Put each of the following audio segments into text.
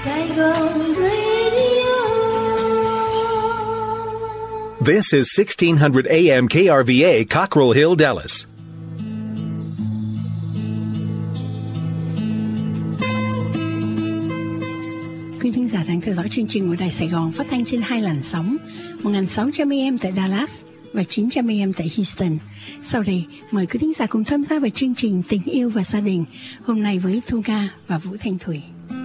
Saigon Radio. This is 1600 AM KRVA, Cockrell Hill, Dallas. Quý thính giả đang theo dõi chương trình của Đài Sài Gòn phát thanh trên 2 làn sóng, 1600 AM tại Dallas và 900 AM tại Houston. Sau đây, mời quý thính giả cùng tham gia vào chương trình Tình yêu và gia đình, hôm nay với Thu Nga và Vũ Thanh Thủy.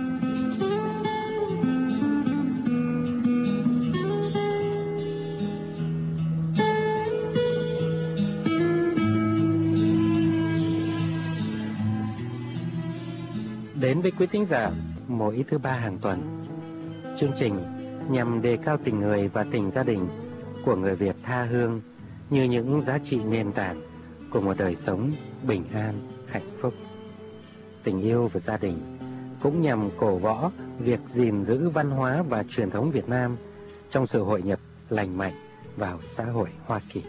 Đến với quý thính giả mỗi thứ ba hàng tuần, chương trình nhằm đề cao tình người và tình gia đình của người Việt tha hương như những giá trị nền tảng của một đời sống bình an, hạnh phúc. Tình yêu và gia đình cũng nhằm cổ võ việc gìn giữ văn hóa và truyền thống Việt Nam trong sự hội nhập lành mạnh vào xã hội Hoa Kỳ.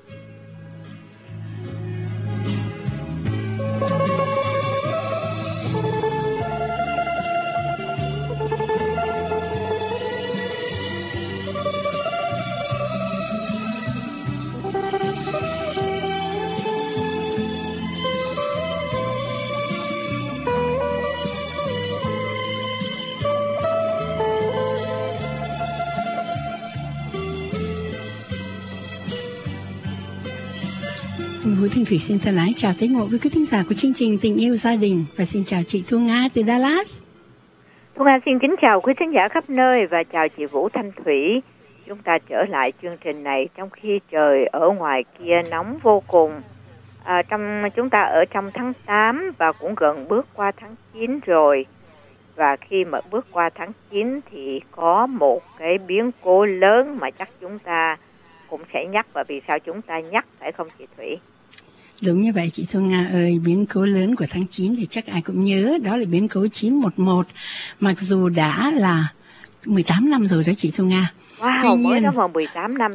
Vũ Thanh Thủy xin thân ái chào tới ngộ với quý thính giả của chương trình Tình yêu gia đình và xin chào chị Thu Nga từ Dallas. Thu Nga xin kính chào quý thính giả khắp nơi và chào chị Vũ Thanh Thủy. Chúng ta trở lại chương trình này trong khi trời ở ngoài kia nóng vô cùng. Chúng ta ở trong tháng 8 và cũng gần bước qua tháng 9 rồi. Và khi mà bước qua tháng 9 thì có một cái biến cố lớn mà chắc chúng ta cũng sẽ nhắc. Và vì sao chúng ta nhắc, phải không chị Thủy? Đúng như vậy chị Thu Nga ơi, biến cố lớn của tháng 9 thì chắc ai cũng nhớ, đó là biến cố 911. Mặc dù đã là 18 năm rồi đó chị Thu Nga. Wow, tuy nhiên, mới đó mà 18 năm.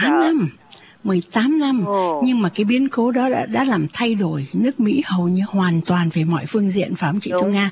18 năm. Nhưng mà cái biến cố đó đã làm thay đổi nước Mỹ hầu như hoàn toàn về mọi phương diện, phải không chị Thu Nga?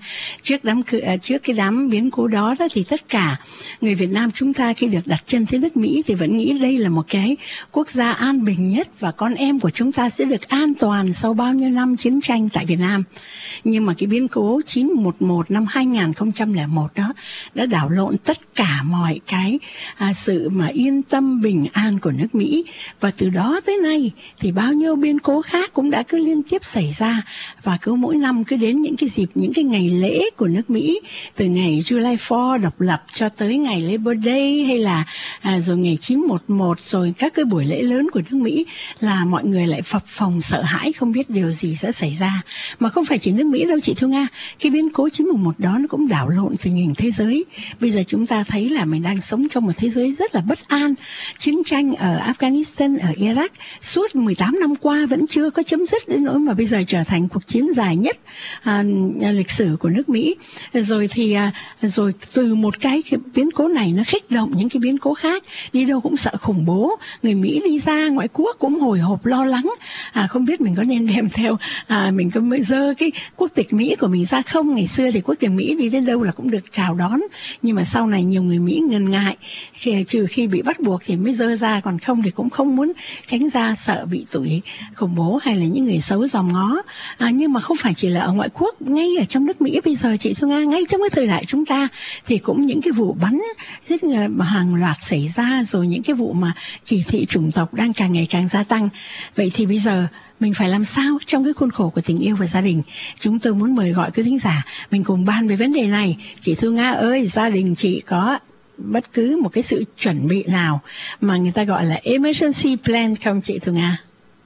Trước cái đám biến cố đó thì tất cả người Việt Nam chúng ta khi được đặt chân tới nước Mỹ thì vẫn nghĩ đây là một cái quốc gia an bình nhất và con em của chúng ta sẽ được an toàn sau bao nhiêu năm chiến tranh tại Việt Nam. Nhưng mà cái biến cố 911 năm 2001 đó đã đảo lộn tất cả mọi cái sự mà yên tâm bình an của nước Mỹ. Và từ đó tới nay thì bao nhiêu biến cố khác cũng đã cứ liên tiếp xảy ra. Và cứ mỗi năm cứ đến những cái dịp, những cái ngày lễ của nước Mỹ, từ ngày July 4 độc lập cho tới ngày Labor Day hay là rồi ngày 911, rồi các cái buổi lễ lớn của nước Mỹ là mọi người lại phập phồng sợ hãi không biết điều gì sẽ xảy ra. Mà không phải chỉ nước Mỹ đâu chị Thu Nga, cái biến cố 911 đó nó cũng đảo lộn tình hình thế giới. Bây giờ chúng ta thấy là mình đang sống trong một thế giới rất là bất an. Chiến tranh ở Afghanistan, ở Iraq suốt 18 năm qua vẫn chưa có chấm dứt, đến nỗi mà bây giờ trở thành cuộc chiến dài nhất lịch sử của nước Mỹ. Rồi thì rồi từ một cái biến cố này nó kích động những cái biến cố khác, đi đâu cũng sợ khủng bố. Người Mỹ đi ra ngoại quốc cũng hồi hộp lo lắng, không biết mình có nên đem theo mình có dơ cái quốc tịch Mỹ của mình ra không. Ngày xưa thì quốc tịch Mỹ đi đến đâu là cũng được chào đón, nhưng mà sau này nhiều người Mỹ ngần ngại, trừ khi bị bắt buộc thì mới dơ ra, còn không thì cũng không muốn tránh ra, sợ bị tụi khủng bố hay là những người xấu dòm ngó. Nhưng mà không phải chỉ là ở ngoại quốc, ngay ở trong nước Mỹ bây giờ chị Thu Nga, ngay trong cái thời đại chúng ta thì cũng những cái vụ bắn rất hàng loạt xảy ra, rồi những cái vụ mà kỳ thị chủng tộc đang càng ngày càng gia tăng. Vậy thì bây giờ mình phải làm sao trong cái khuôn khổ của tình yêu và gia đình? Chúng tôi muốn mời gọi quý thính giả mình cùng bàn về vấn đề này. Chị Thu Nga ơi, gia đình chị có bất cứ một cái sự chuẩn bị nào mà người ta gọi là emergency plan không chị Thu Nga?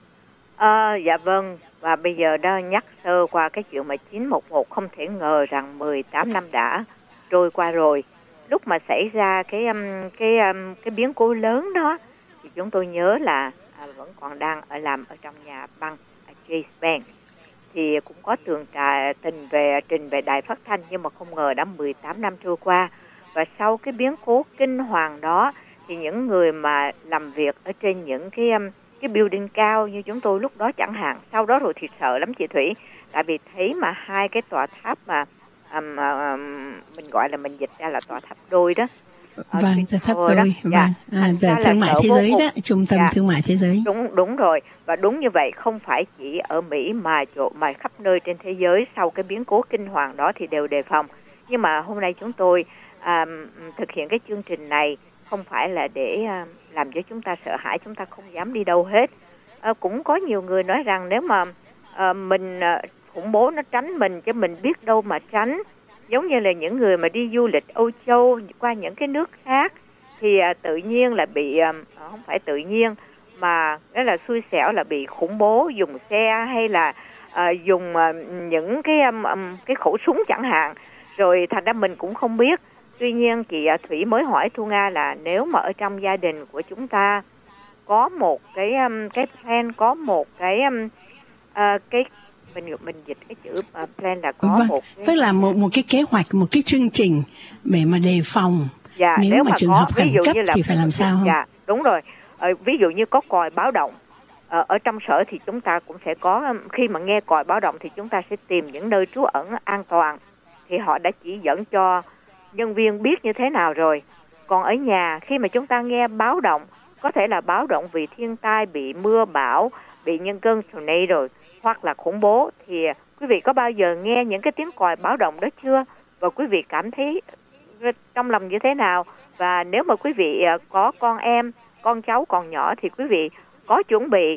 Dạ vâng. Và bây giờ đó nhắc sơ qua cái chuyện mà 911, không thể ngờ rằng 18 năm đã trôi qua rồi. Lúc mà xảy ra cái biến cố lớn đó thì chúng tôi nhớ là vẫn còn đang làm ở trong nhà băng Chase Bank, thì cũng có trình về đài phát thanh, nhưng mà không ngờ đã 18 năm trôi qua. Và sau cái biến cố kinh hoàng đó thì những người mà làm việc ở trên những cái building cao như chúng tôi lúc đó chẳng hạn, sau đó rồi thì sợ lắm chị Thủy, tại vì thấy mà hai cái tòa tháp mà mình gọi là mình dịch ra là tòa tháp đôi đó. Vâng, tòa tháp đôi. Vâng. Thương mại thế giới đó, trung tâm thương mại thế giới. Đúng rồi. Và đúng như vậy, không phải chỉ ở Mỹ mà khắp nơi trên thế giới sau cái biến cố kinh hoàng đó thì đều đề phòng. Nhưng mà hôm nay chúng tôi thực hiện cái chương trình này không phải là để làm cho chúng ta sợ hãi, chúng ta không dám đi đâu hết. Cũng có nhiều người nói rằng nếu mà mình khủng bố nó tránh mình, chứ mình biết đâu mà tránh. Giống như là những người mà đi du lịch Âu Châu qua những cái nước khác thì tự nhiên là bị, không phải tự nhiên mà đó là xui xẻo là bị khủng bố dùng xe hay là dùng những cái khẩu súng chẳng hạn. Rồi thành ra mình cũng không biết. Tuy nhiên chị Thủy mới hỏi Thu Nga là nếu mà ở trong gia đình của chúng ta có một cái plan, có một cái mình dịch cái chữ plan là có một cái, tức là một cái kế hoạch, một cái chương trình để mà đề phòng. Dạ, nếu mà trường hợp khẩn cấp thì phải làm sao không? Dạ, đúng rồi. Ví dụ như có còi báo động ở trong sở thì chúng ta cũng sẽ có, khi mà nghe còi báo động thì chúng ta sẽ tìm những nơi trú ẩn an toàn. Thì họ đã chỉ dẫn cho nhân viên biết như thế nào rồi. Còn ở nhà, khi mà chúng ta nghe báo động, có thể là báo động vì thiên tai, bị mưa bão, bị những cơn tornado hoặc là khủng bố, thì quý vị có bao giờ nghe những cái tiếng còi báo động đó chưa? Và quý vị cảm thấy trong lòng như thế nào? Và nếu mà quý vị có con em, con cháu còn nhỏ thì quý vị có chuẩn bị,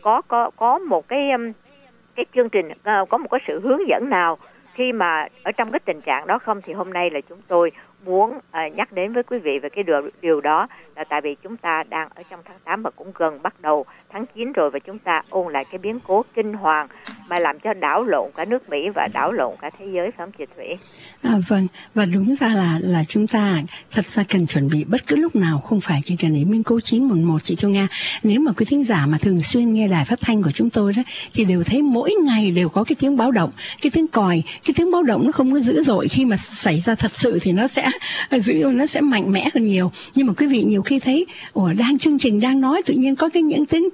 có một cái chương trình, có một cái sự hướng dẫn nào khi mà ở trong cái tình trạng đó không? Thì hôm nay là chúng tôi muốn nhắc đến với quý vị về cái điều đó, là tại vì chúng ta đang ở trong tháng 8 và cũng gần bắt đầu tháng 9 rồi, và chúng ta ôn lại cái biến cố kinh hoàng mà làm cho đảo lộn cả nước Mỹ và đảo lộn cả thế giới, phải không chị Thủy? Vâng, và đúng ra là chúng ta thật ra cần chuẩn bị bất cứ lúc nào, không phải chỉ cần đến biến cố 911 chị Châu Nga. Nếu mà quý thính giả mà thường xuyên nghe đài phát thanh của chúng tôi đó thì đều thấy mỗi ngày đều có cái tiếng báo động, cái tiếng còi, cái tiếng báo động nó không có dữ dội, khi mà xảy ra thật sự thì nó sẽ mạnh mẽ hơn nhiều. Nhưng mà quý vị nhiều khi thấy chương trình đang nói tự nhiên có những tiếng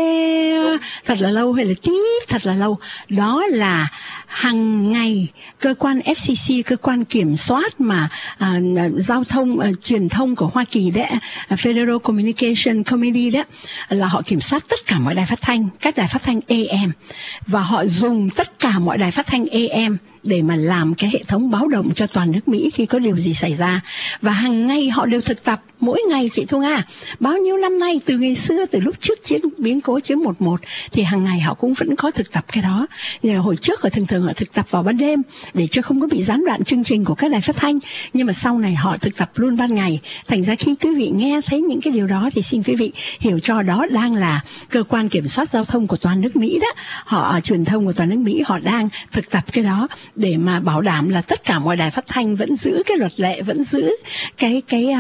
thật là lâu hay là tít thật là lâu. Đó là hàng ngày cơ quan FCC, cơ quan kiểm soát mà giao thông truyền thông của Hoa Kỳ đấy, Federal Communication Committee đó, là họ kiểm soát tất cả mọi đài phát thanh, các đài phát thanh AM, và họ dùng tất cả mọi đài phát thanh AM để mà làm cái hệ thống báo động cho toàn nước Mỹ khi có điều gì xảy ra. Và hàng ngày họ đều thực tập, mỗi ngày chị Thu Nga, bao nhiêu năm nay, từ ngày xưa, từ lúc trước biến cố 911 thì hàng ngày họ cũng vẫn có thực tập cái đó. Hồi trước họ thường họ thực tập vào ban đêm để cho không có bị gián đoạn chương trình của các đài phát thanh, nhưng mà sau này họ thực tập luôn ban ngày. Thành ra khi quý vị nghe thấy những cái điều đó thì xin quý vị hiểu cho đó đang là cơ quan kiểm soát giao thông của toàn nước Mỹ đó, họ truyền thông của toàn nước Mỹ, họ đang thực tập cái đó để mà bảo đảm là tất cả mọi đài phát thanh vẫn giữ cái luật lệ, vẫn giữ cái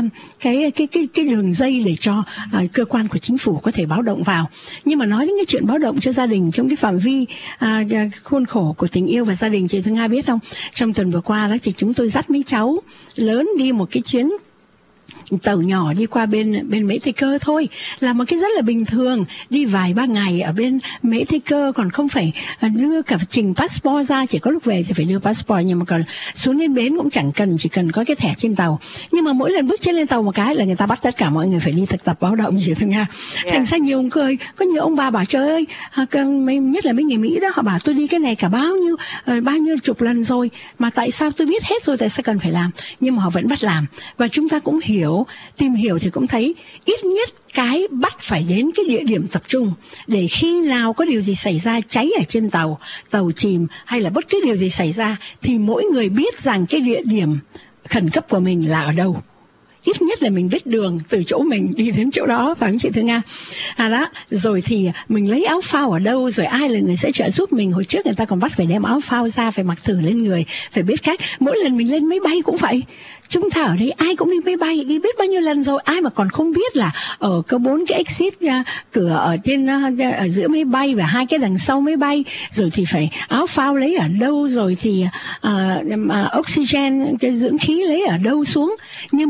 đường dây để cho cơ quan của chính phủ có thể báo động vào. Nhưng mà nói đến cái chuyện báo động cho gia đình trong cái phạm vi khuôn khổ của tình yêu và gia đình, chị Thương Nga biết không, trong tuần vừa qua đó thì chúng tôi dắt mấy cháu lớn đi một cái chuyến tàu nhỏ đi qua bên Mexico thôi, là một cái rất là bình thường, đi vài ba ngày ở bên Mexico, còn không phải đưa cả trình passport ra, chỉ có lúc về thì phải đưa passport, nhưng mà còn xuống đến bến cũng chẳng cần, chỉ cần có cái thẻ trên tàu. Nhưng mà mỗi lần bước trên lên tàu một cái là người ta bắt tất cả mọi người phải đi thực tập báo động, chị Thương Nga. Thành ra nhiều người, có nhiều ông bà bảo trời ơi, nhất là mấy người Mỹ đó, họ bảo tôi đi cái này cả bao nhiêu chục lần rồi mà tại sao tôi biết hết rồi, tại sao cần phải làm? Nhưng mà họ vẫn bắt làm. Và chúng ta cũng tìm hiểu thì cũng thấy ít nhất cái bắt phải đến cái địa điểm tập trung, để khi nào có điều gì xảy ra, cháy ở trên tàu chìm hay là bất cứ điều gì xảy ra thì mỗi người biết rằng cái địa điểm khẩn cấp của mình là ở đâu. Ít nhất là mình biết đường từ chỗ mình đi đến chỗ đó, phải không chị Thương Nga? Đó, rồi thì mình lấy áo phao ở đâu, rồi ai là người sẽ trợ giúp mình. Hồi trước người ta còn bắt phải đem áo phao ra, phải mặc thử lên người, phải biết cách. Mỗi lần mình lên máy bay cũng vậy. Chúng ta ở đây ai cũng đi máy bay, đi biết bao nhiêu lần rồi, ai mà còn không biết là ở có 4 cái exit cửa ở trên ở giữa máy bay và 2 cái đằng sau máy bay, rồi thì phải áo phao lấy ở đâu, rồi thì oxygen, cái dưỡng khí lấy ở đâu xuống. Nhưng mà kỳ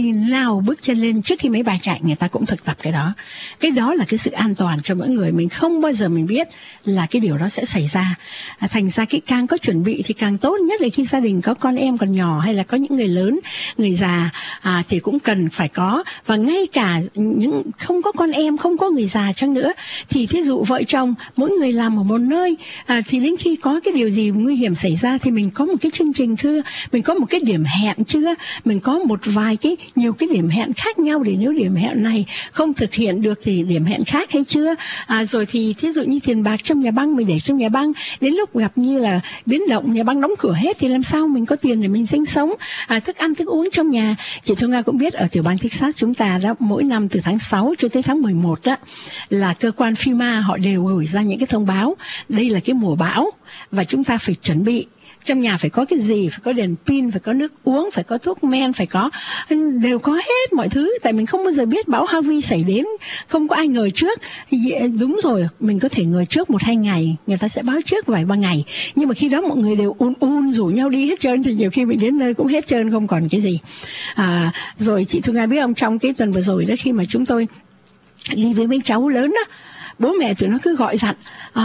khi nào bước chân lên, trước khi máy bay chạy người ta cũng thực tập cái đó. Cái đó là cái sự an toàn cho mỗi người. Mình không bao giờ mình biết là cái điều đó sẽ xảy ra. Thành ra cái càng có chuẩn bị thì càng tốt, nhất là khi gia đình có con em còn nhỏ hay là có những người lớn, người già thì cũng cần phải có. Và ngay cả những không có con em, không có người già chăng nữa, thì thí dụ vợ chồng mỗi người làm ở một nơi, thì đến khi có cái điều gì nguy hiểm xảy ra thì mình có một cái chương trình chưa, mình có một cái điểm hẹn chưa, mình có một vài nhiều cái điểm hẹn khác nhau, để nếu điểm hẹn này không thực hiện được thì điểm hẹn khác hay chưa. Rồi thì thí dụ như tiền bạc trong nhà băng mình để trong nhà băng, đến lúc gặp như là biến động nhà băng đóng cửa hết thì làm sao mình có tiền để mình sinh sống. Thức ăn thức uống trong nhà, chị Thu Nga cũng biết ở tiểu bang Texas chúng ta đó, mỗi năm từ tháng 6 cho tới tháng 11 đó là cơ quan FEMA họ đều gửi ra những cái thông báo đây là cái mùa bão và chúng ta phải chuẩn bị. Trong nhà phải có cái gì, phải có đèn pin, phải có nước uống, phải có thuốc men, phải có, đều có hết mọi thứ. Tại mình không bao giờ biết bão Harvey xảy đến, không có ai ngờ trước. Đúng rồi, mình có thể ngờ trước 1-2 ngày, người ta sẽ báo trước vài ba ngày. Nhưng mà khi đó mọi người đều rủ nhau đi hết trơn, thì nhiều khi mình đến nơi cũng hết trơn, không còn cái gì. Rồi chị Thu Nga biết không, trong cái tuần vừa rồi đó, khi mà chúng tôi đi với mấy cháu lớn đó, bố mẹ tụi nó cứ gọi dặn,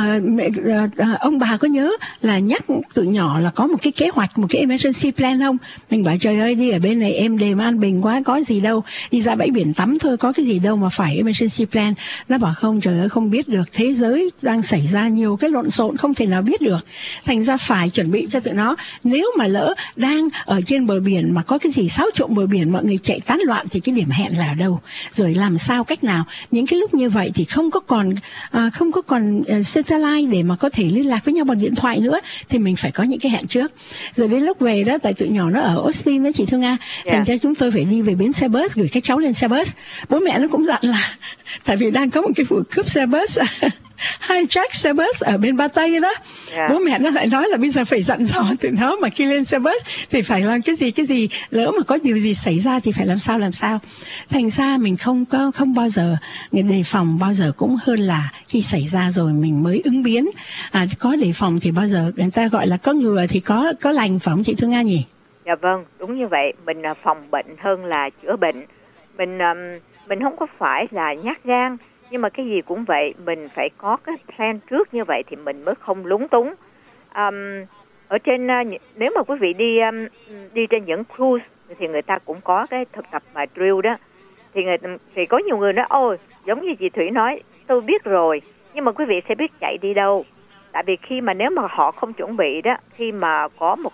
ông bà có nhớ là nhắc tụi nhỏ là có một cái kế hoạch, một cái emergency plan không? Mình bảo trời ơi, đi ở bên này em đềm an bình quá, có gì đâu, đi ra bãi biển tắm thôi, có cái gì đâu mà phải emergency plan. Nó bảo không, trời ơi, không biết được, thế giới đang xảy ra nhiều cái lộn xộn, không thể nào biết được. Thành ra phải chuẩn bị cho tụi nó. Nếu mà lỡ đang ở trên bờ biển mà có cái gì xáo trộn bờ biển, mọi người chạy tán loạn thì cái điểm hẹn là ở đâu, rồi làm sao, cách nào. Những cái lúc như vậy thì không có còn satellite để mà có thể liên lạc với nhau bằng điện thoại nữa, thì mình phải có những cái hẹn trước. Rồi đến lúc về đó, tại tụi nhỏ nó ở Austin đó chị Thu Nga, thành ra chúng tôi phải đi về bến xe bus, gửi các cháu lên xe bus. Bố mẹ nó cũng dặn là tại vì đang có một cái vụ cướp xe bus hijack xe bus ở bên Ba Tây đó. Bố mẹ nó lại nói là bây giờ phải dặn dò tụi nó mà khi lên xe bus thì phải làm cái gì, lỡ mà có điều gì xảy ra thì phải làm sao. Thành ra mình không bao giờ đề phòng, bao giờ cũng hơn là khi xảy ra rồi mình mới ứng biến. Có đề phòng thì bao giờ người ta gọi là có ngừa thì có lành, phải không chị Thu Nga nhỉ? Dạ vâng, đúng như vậy. Mình phòng bệnh hơn là chữa bệnh. Mình không có phải là nhát gan, nhưng mà cái gì cũng vậy, mình phải có cái plan trước, như vậy thì mình mới không lúng túng. Ở trên nếu mà quý vị đi trên những cruise thì người ta cũng có cái thực tập mà drill đó, thì có nhiều người nói ôi, giống như chị Thủy nói, tôi biết rồi, nhưng mà quý vị sẽ biết chạy đi đâu. Tại vì khi mà nếu mà họ không chuẩn bị đó, khi mà có một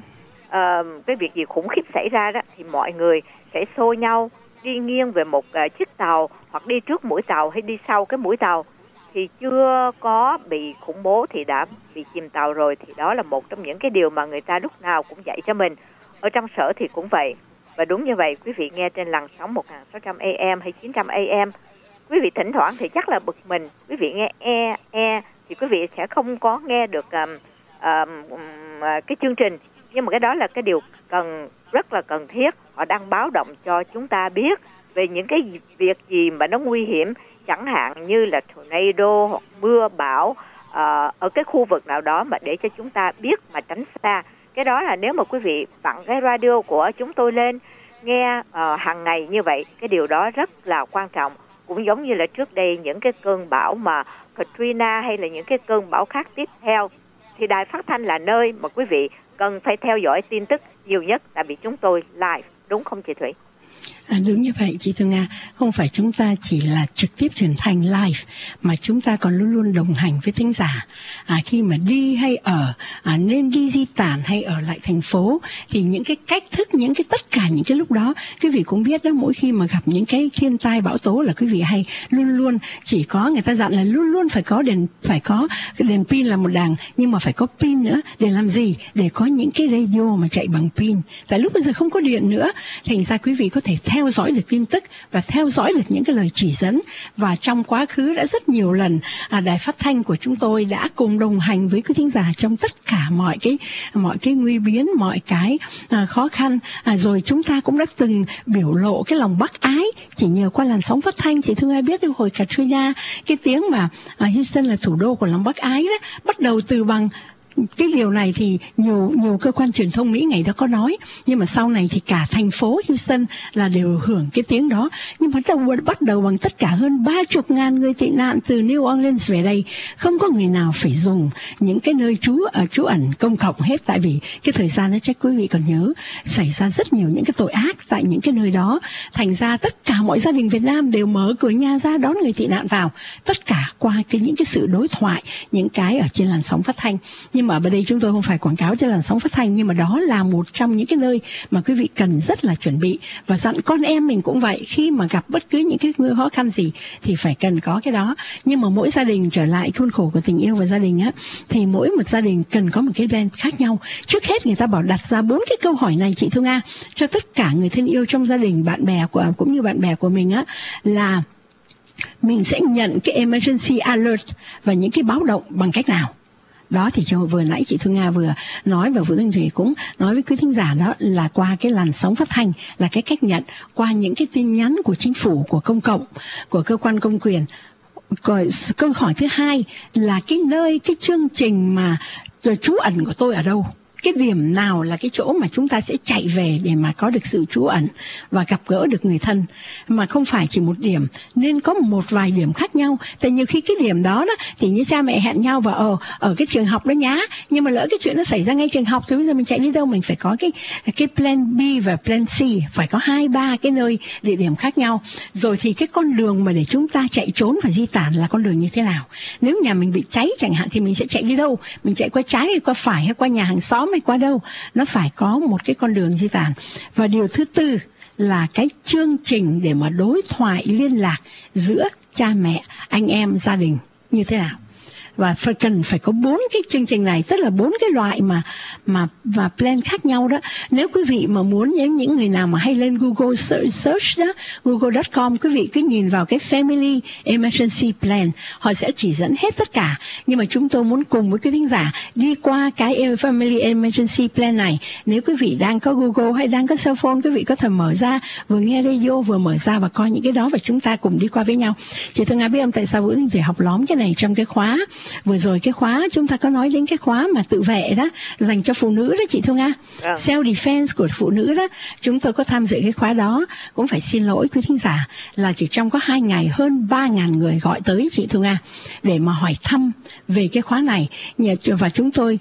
cái việc gì khủng khiếp xảy ra đó, thì mọi người sẽ xô nhau đi nghiêng về một chiếc tàu, hoặc đi trước mũi tàu hay đi sau cái mũi tàu. Thì chưa có bị khủng bố thì đã bị chìm tàu rồi. Thì đó là một trong những cái điều mà người ta lúc nào cũng dạy cho mình. Ở trong sở thì cũng vậy. Và đúng như vậy, quý vị nghe trên làn sóng 1600 AM hay 900 AM, quý vị thỉnh thoảng thì chắc là bực mình, quý vị nghe thì quý vị sẽ không có nghe được cái chương trình. Nhưng mà cái đó là cái điều rất là cần thiết. Họ đang báo động cho chúng ta biết về những cái việc gì mà nó nguy hiểm, chẳng hạn như là tornado hoặc mưa bão ở cái khu vực nào đó, mà để cho chúng ta biết mà tránh xa. Cái đó là nếu mà quý vị vặn cái radio của chúng tôi lên nghe hàng ngày như vậy, cái điều đó rất là quan trọng. Cũng giống như là trước đây những cái cơn bão mà Katrina hay là những cái cơn bão khác tiếp theo, thì đài phát thanh là nơi mà quý vị cần phải theo dõi tin tức nhiều nhất, tại vì chúng tôi live, đúng không chị Thủy? Đúng như vậy chị Thu Nga, không phải chúng ta chỉ là trực tiếp truyền thanh live, mà chúng ta còn luôn luôn đồng hành với thính giả. Khi mà đi hay ở, nên đi di tản hay ở lại thành phố, thì những cái cách thức, những cái tất cả những cái lúc đó, quý vị cũng biết đó, mỗi khi mà gặp những cái thiên tai bão tố là quý vị hay luôn luôn chỉ có, người ta dặn là luôn luôn phải có cái đèn pin là một đằng, nhưng mà phải có pin nữa. Để làm gì? Để có những cái radio mà chạy bằng pin. Tại lúc bây giờ không có điện nữa, thành ra quý vị có thể theo dõi được tin tức và theo dõi được những cái lời chỉ dẫn. Và trong quá khứ đã rất nhiều lần đài phát thanh của chúng tôi đã cùng đồng hành với quý thính giả trong tất cả mọi cái nguy biến, mọi cái khó khăn. Rồi chúng ta cũng đã từng biểu lộ cái lòng bác ái chỉ nhờ qua làn sóng phát thanh. Chị Thương ai biết hồi Katrina, cái tiếng mà Houston là thủ đô của lòng bác ái đó, bắt đầu từ bằng cái điều này thì nhiều cơ quan truyền thông Mỹ ngày đó có nói, nhưng mà sau này thì cả thành phố Houston là đều hưởng cái tiếng đó. Nhưng mà bắt đầu bằng tất cả hơn 30.000 người tị nạn từ New Orleans về đây, không có người nào phải dùng những cái nơi trú ẩn công cộng hết, tại vì cái thời gian đó chắc quý vị còn nhớ xảy ra rất nhiều những cái tội ác tại những cái nơi đó. Thành ra tất cả mọi gia đình Việt Nam đều mở cửa nhà ra đón người tị nạn vào, tất cả qua những cái sự đối thoại, những cái ở trên làn sóng phát thanh. Nhưng mà ở đây chúng tôi không phải quảng cáo cho làn sóng phát thanh, nhưng mà đó là một trong những cái nơi mà quý vị cần rất là chuẩn bị, và dặn con em mình cũng vậy, khi mà gặp bất cứ những cái khó khăn gì thì phải cần có cái đó. Nhưng mà mỗi gia đình, trở lại khuôn khổ của tình yêu và gia đình á, thì mỗi một gia đình cần có một cái plan khác nhau. Trước hết người ta bảo đặt ra 4 cái câu hỏi này chị Thu Nga, cho tất cả người thân yêu trong gia đình, bạn bè cũng như bạn bè của mình á, là mình sẽ nhận cái emergency alert và những cái báo động bằng cách nào. Đó thì vừa nãy chị Thu Nga vừa nói, và Vũ Thanh Thủy cũng nói với quý thính giả, đó là qua cái làn sóng phát thanh là cái cách nhận, qua những cái tin nhắn của chính phủ, của công cộng, của cơ quan công quyền. Câu hỏi thứ hai là cái chương trình mà trú ẩn của tôi ở đâu? Cái điểm nào là cái chỗ mà chúng ta sẽ chạy về để mà có được sự trú ẩn và gặp gỡ được người thân, mà không phải chỉ một điểm, nên có một vài điểm khác nhau. Tại nhiều khi cái điểm đó thì như cha mẹ hẹn nhau và ở cái trường học đó nhá, nhưng mà lỡ cái chuyện nó xảy ra ngay trường học thì bây giờ mình chạy đi đâu? Mình phải có cái plan B và plan C, phải có 2-3 cái nơi địa điểm khác nhau. Rồi thì cái con đường mà để chúng ta chạy trốn và di tản là con đường như thế nào? Nếu nhà mình bị cháy chẳng hạn thì mình sẽ chạy đi đâu? Mình chạy qua trái hay qua phải, hay qua nhà hàng xóm hay qua đâu? Nó phải có một cái con đường di tản. Và điều thứ tư là cái chương trình để mà đối thoại liên lạc giữa cha mẹ, anh em, gia đình như thế nào. Và cần phải có 4 cái chương trình này, tức là 4 cái loại và plan khác nhau đó. Nếu quý vị mà muốn, những người nào mà hay lên Google search đó, google.com, quý vị cứ nhìn vào cái Family Emergency Plan, họ sẽ chỉ dẫn hết tất cả. Nhưng mà chúng tôi muốn cùng với quý thính giả đi qua cái Family Emergency Plan này. Nếu quý vị đang có Google hay đang có cell phone, quý vị có thể mở ra, vừa nghe radio vừa mở ra và coi những cái đó, và chúng ta cùng đi qua với nhau. Chị Thương Nga biết không, tại sao Vũ Thanh Thủy học lóm cái này trong cái khóa vừa rồi, cái khóa chúng ta có nói đến cái khóa mà tự vệ đó, dành cho phụ nữ đó chị Thu Nga, self defense của phụ nữ đó, chúng tôi có tham dự cái khóa đó. Cũng phải xin lỗi quý thính giả là chỉ trong có 2 ngày hơn 3.000 người gọi tới chị Thu Nga để mà hỏi thăm về cái khóa này. Và chúng tôi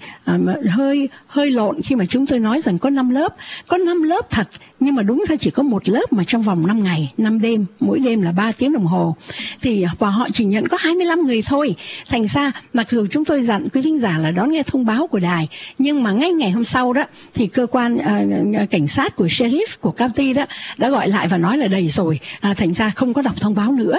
hơi lộn khi mà chúng tôi nói rằng có 5 lớp, có 5 lớp thật, nhưng mà đúng ra chỉ có 1 lớp mà trong vòng 5 ngày 5 đêm, mỗi đêm là 3 tiếng đồng hồ, thì và họ chỉ nhận có 25 người thôi. Thành ra mặc dù chúng tôi dặn quý thính giả là đón nghe thông báo của đài, nhưng mà ngay ngày hôm sau đó thì cơ quan cảnh sát của sheriff của county đó đã gọi lại và nói là đầy rồi, thành ra không có đọc thông báo nữa.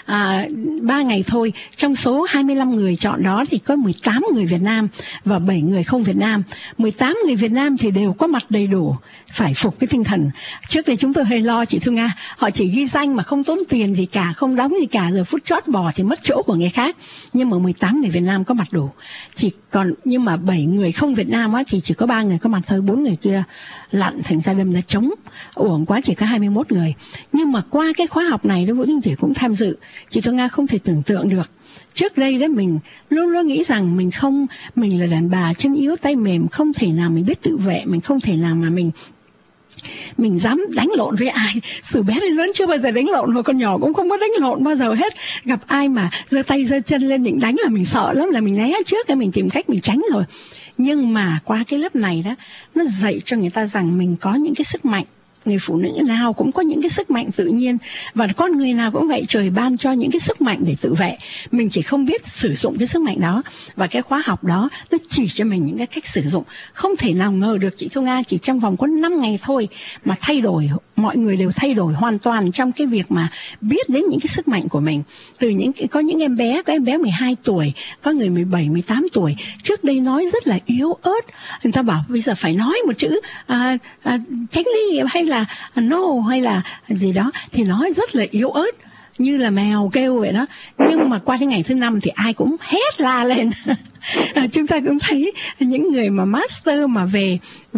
3 ngày thôi. Trong số 25 người chọn đó thì có 18 người Việt Nam và 7 người không Việt Nam. 18 người Việt Nam thì đều có mặt đầy đủ, phải phục cái tinh thần. Trước đây chúng tôi hơi lo chị Thương Nga, họ chỉ ghi danh mà không tốn tiền gì cả, không đóng gì cả, rồi phút chót bỏ thì mất chỗ của người khác. Nhưng mà 18 người Việt Nam có mặt đủ. Nhưng mà 7 người không Việt Nam á, thì chỉ có 3 người có mặt thôi, 4 người kia lặn, thành ra đâm ra trống, uổng quá, chỉ có 21 người. Nhưng mà qua cái khóa học này, Vũ Thanh Thủy cũng tham dự. Chị Thương Nga không thể tưởng tượng được. Trước đây đó mình luôn nghĩ rằng mình là đàn bà chân yếu tay mềm, không thể nào mình biết tự vệ, mình không thể nào mà mình dám đánh lộn với ai. Từ bé đến lớn chưa bao giờ đánh lộn, và con nhỏ cũng không có đánh lộn bao giờ hết. Gặp ai mà giơ tay giơ chân lên định đánh là mình sợ lắm, là mình né trước, cái mình tìm cách mình tránh rồi. Nhưng mà qua cái lớp này đó, nó dạy cho người ta rằng mình có những cái sức mạnh. Người phụ nữ nào cũng có những cái sức mạnh tự nhiên, và con người nào cũng vậy, trời ban cho những cái sức mạnh để tự vệ. Mình chỉ không biết sử dụng cái sức mạnh đó. Và cái khóa học đó nó chỉ cho mình những cái cách sử dụng. Không thể nào ngờ được chị Thu Nga, chỉ trong vòng có 5 ngày thôi mà thay đổi, mọi người đều thay đổi hoàn toàn trong cái việc mà biết đến những cái sức mạnh của mình. Có những em bé, có em bé 12 tuổi, có người 17, 18 tuổi, trước đây nói rất là yếu ớt. Người ta bảo bây giờ phải nói một chữ tránh đi hay là no hay là gì đó thì nói rất là yếu ớt, như là mèo kêu vậy đó. Nhưng mà qua cái ngày thứ 5 thì ai cũng hét la lên. Chúng ta cũng thấy những người mà master mà về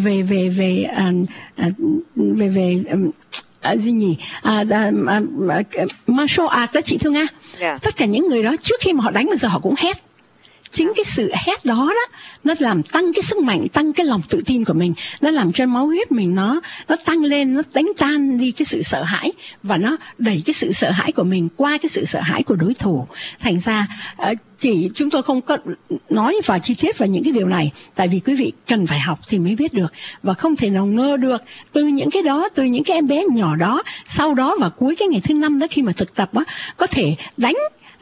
gì nhỉ, martial art đó chị Thương Nga. Tất cả những người đó trước khi mà họ đánh bây giờ họ cũng hét. Chính cái sự hét đó nó làm tăng cái sức mạnh, tăng cái lòng tự tin của mình, nó làm cho máu huyết mình nó tăng lên, nó đánh tan đi cái sự sợ hãi, và nó đẩy cái sự sợ hãi của mình qua cái sự sợ hãi của đối thủ. Thành ra chỉ chúng tôi không có nói vào chi tiết vào những cái điều này, tại vì quý vị cần phải học thì mới biết được, và không thể nào ngờ được từ những cái đó, từ những cái em bé nhỏ đó, sau đó vào cuối cái ngày thứ 5 đó, khi mà thực tập á, có thể đánh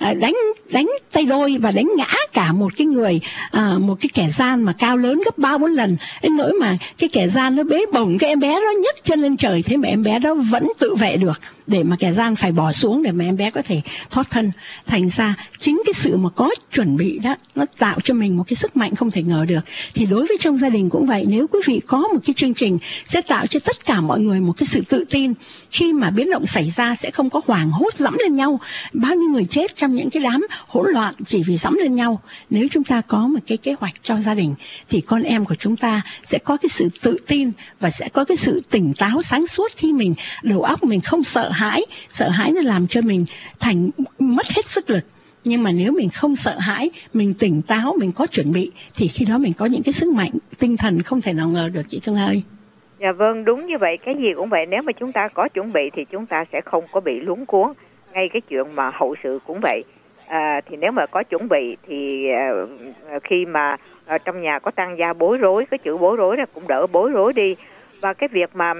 tay đôi và đánh ngã cả một cái người, một cái kẻ gian mà cao lớn gấp 3-4 lần, đến nỗi mà cái kẻ gian nó bế bổng cái em bé đó nhấc chân lên trời, thế mà em bé đó vẫn tự vệ được, để mà kẻ gian phải bỏ xuống để mà em bé có thể thoát thân. Thành ra chính cái sự mà có chuẩn bị đó, nó tạo cho mình một cái sức mạnh không thể ngờ được. Thì đối với trong gia đình cũng vậy, nếu quý vị có một cái chương trình sẽ tạo cho tất cả mọi người một cái sự tự tin, khi mà biến động xảy ra sẽ không có hoảng hốt dẫm lên nhau. Bao nhiêu người chết trong những cái đám hỗn loạn chỉ vì dẫm lên nhau. Nếu chúng ta có một cái kế hoạch cho gia đình thì con em của chúng ta sẽ có cái sự tự tin và sẽ có cái sự tỉnh táo sáng suốt, khi mình đầu óc mình không sợ hãi nó làm cho mình mất hết sức lực. Nhưng mà nếu mình không sợ hãi, mình tỉnh táo, mình có chuẩn bị, thì khi đó mình có những cái sức mạnh tinh thần không thể nào ngờ được, chị Thương ơi. Dạ vâng, đúng như vậy, cái gì cũng vậy, nếu mà chúng ta có chuẩn bị thì chúng ta sẽ không có bị luống cuống. Ngay cái chuyện mà hậu sự cũng vậy, thì nếu mà có chuẩn bị thì khi mà trong nhà có tang gia bối rối, cái chữ bối rối là cũng đỡ bối rối đi. Và cái việc mà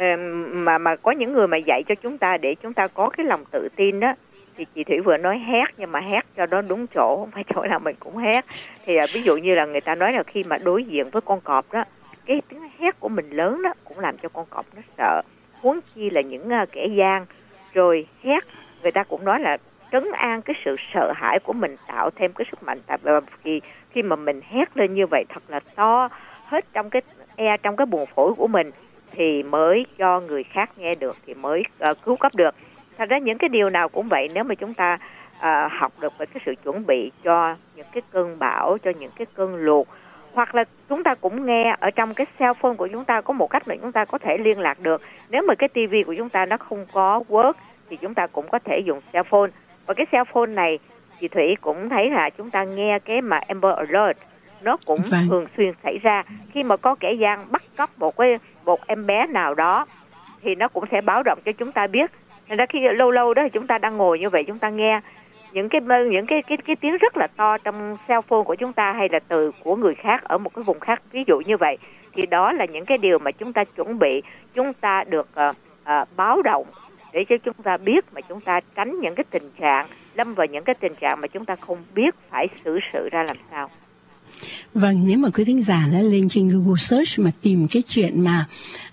có những người mà dạy cho chúng ta để chúng ta có cái lòng tự tin đó, thì chị Thủy vừa nói hét, nhưng mà hét cho nó đúng chỗ, không phải chỗ nào mình cũng hét. Thì ví dụ như là người ta nói là khi mà đối diện với con cọp đó, cái tiếng hét của mình lớn đó cũng làm cho con cọp nó sợ, huống chi là những kẻ gian. Rồi hét, người ta cũng nói là trấn an cái sự sợ hãi của mình, tạo thêm cái sức mạnh. Tại vì khi mà mình hét lên như vậy thật là to hết trong cái buồng phổi của mình, thì mới cho người khác nghe được, thì mới cứu cấp được. Thật ra những cái điều nào cũng vậy, nếu mà chúng ta học được về cái sự chuẩn bị cho những cái cơn bão, cho những cái cơn lụt, hoặc là chúng ta cũng nghe ở trong cái cell phone của chúng ta có một cách mà chúng ta có thể liên lạc được. Nếu mà cái tivi của chúng ta nó không có work thì chúng ta cũng có thể dùng cell phone. Và cái cell phone này, chị Thủy cũng thấy là chúng ta nghe cái mà Amber Alert, nó cũng thường xuyên xảy ra. Khi mà có kẻ gian bắt cóc một em bé nào đó thì nó cũng sẽ báo động cho chúng ta biết. Nên là khi lâu lâu đó chúng ta đang ngồi như vậy, chúng ta nghe những cái tiếng rất là to trong cell phone của chúng ta, hay là từ của người khác ở một cái vùng khác, ví dụ như vậy, thì đó là những cái điều mà chúng ta chuẩn bị, chúng ta được báo động để cho chúng ta biết, mà chúng ta tránh những cái tình trạng lâm vào những cái tình trạng mà chúng ta không biết phải xử sự ra làm sao. Vâng, nếu mà quý thính giả đã lên trên Google Search mà tìm cái chuyện mà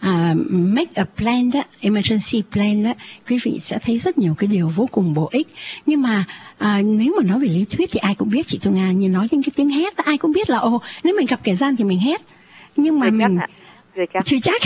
make a plan đó, emergency plan đó, quý vị sẽ thấy rất nhiều cái điều vô cùng bổ ích. Nhưng mà nếu mà nói về lý thuyết thì ai cũng biết, chị Thu Nga, như nói đến cái tiếng hét đó, ai cũng biết là nếu mình gặp kẻ gian thì mình hét. Nhưng mà mình chưa chắc.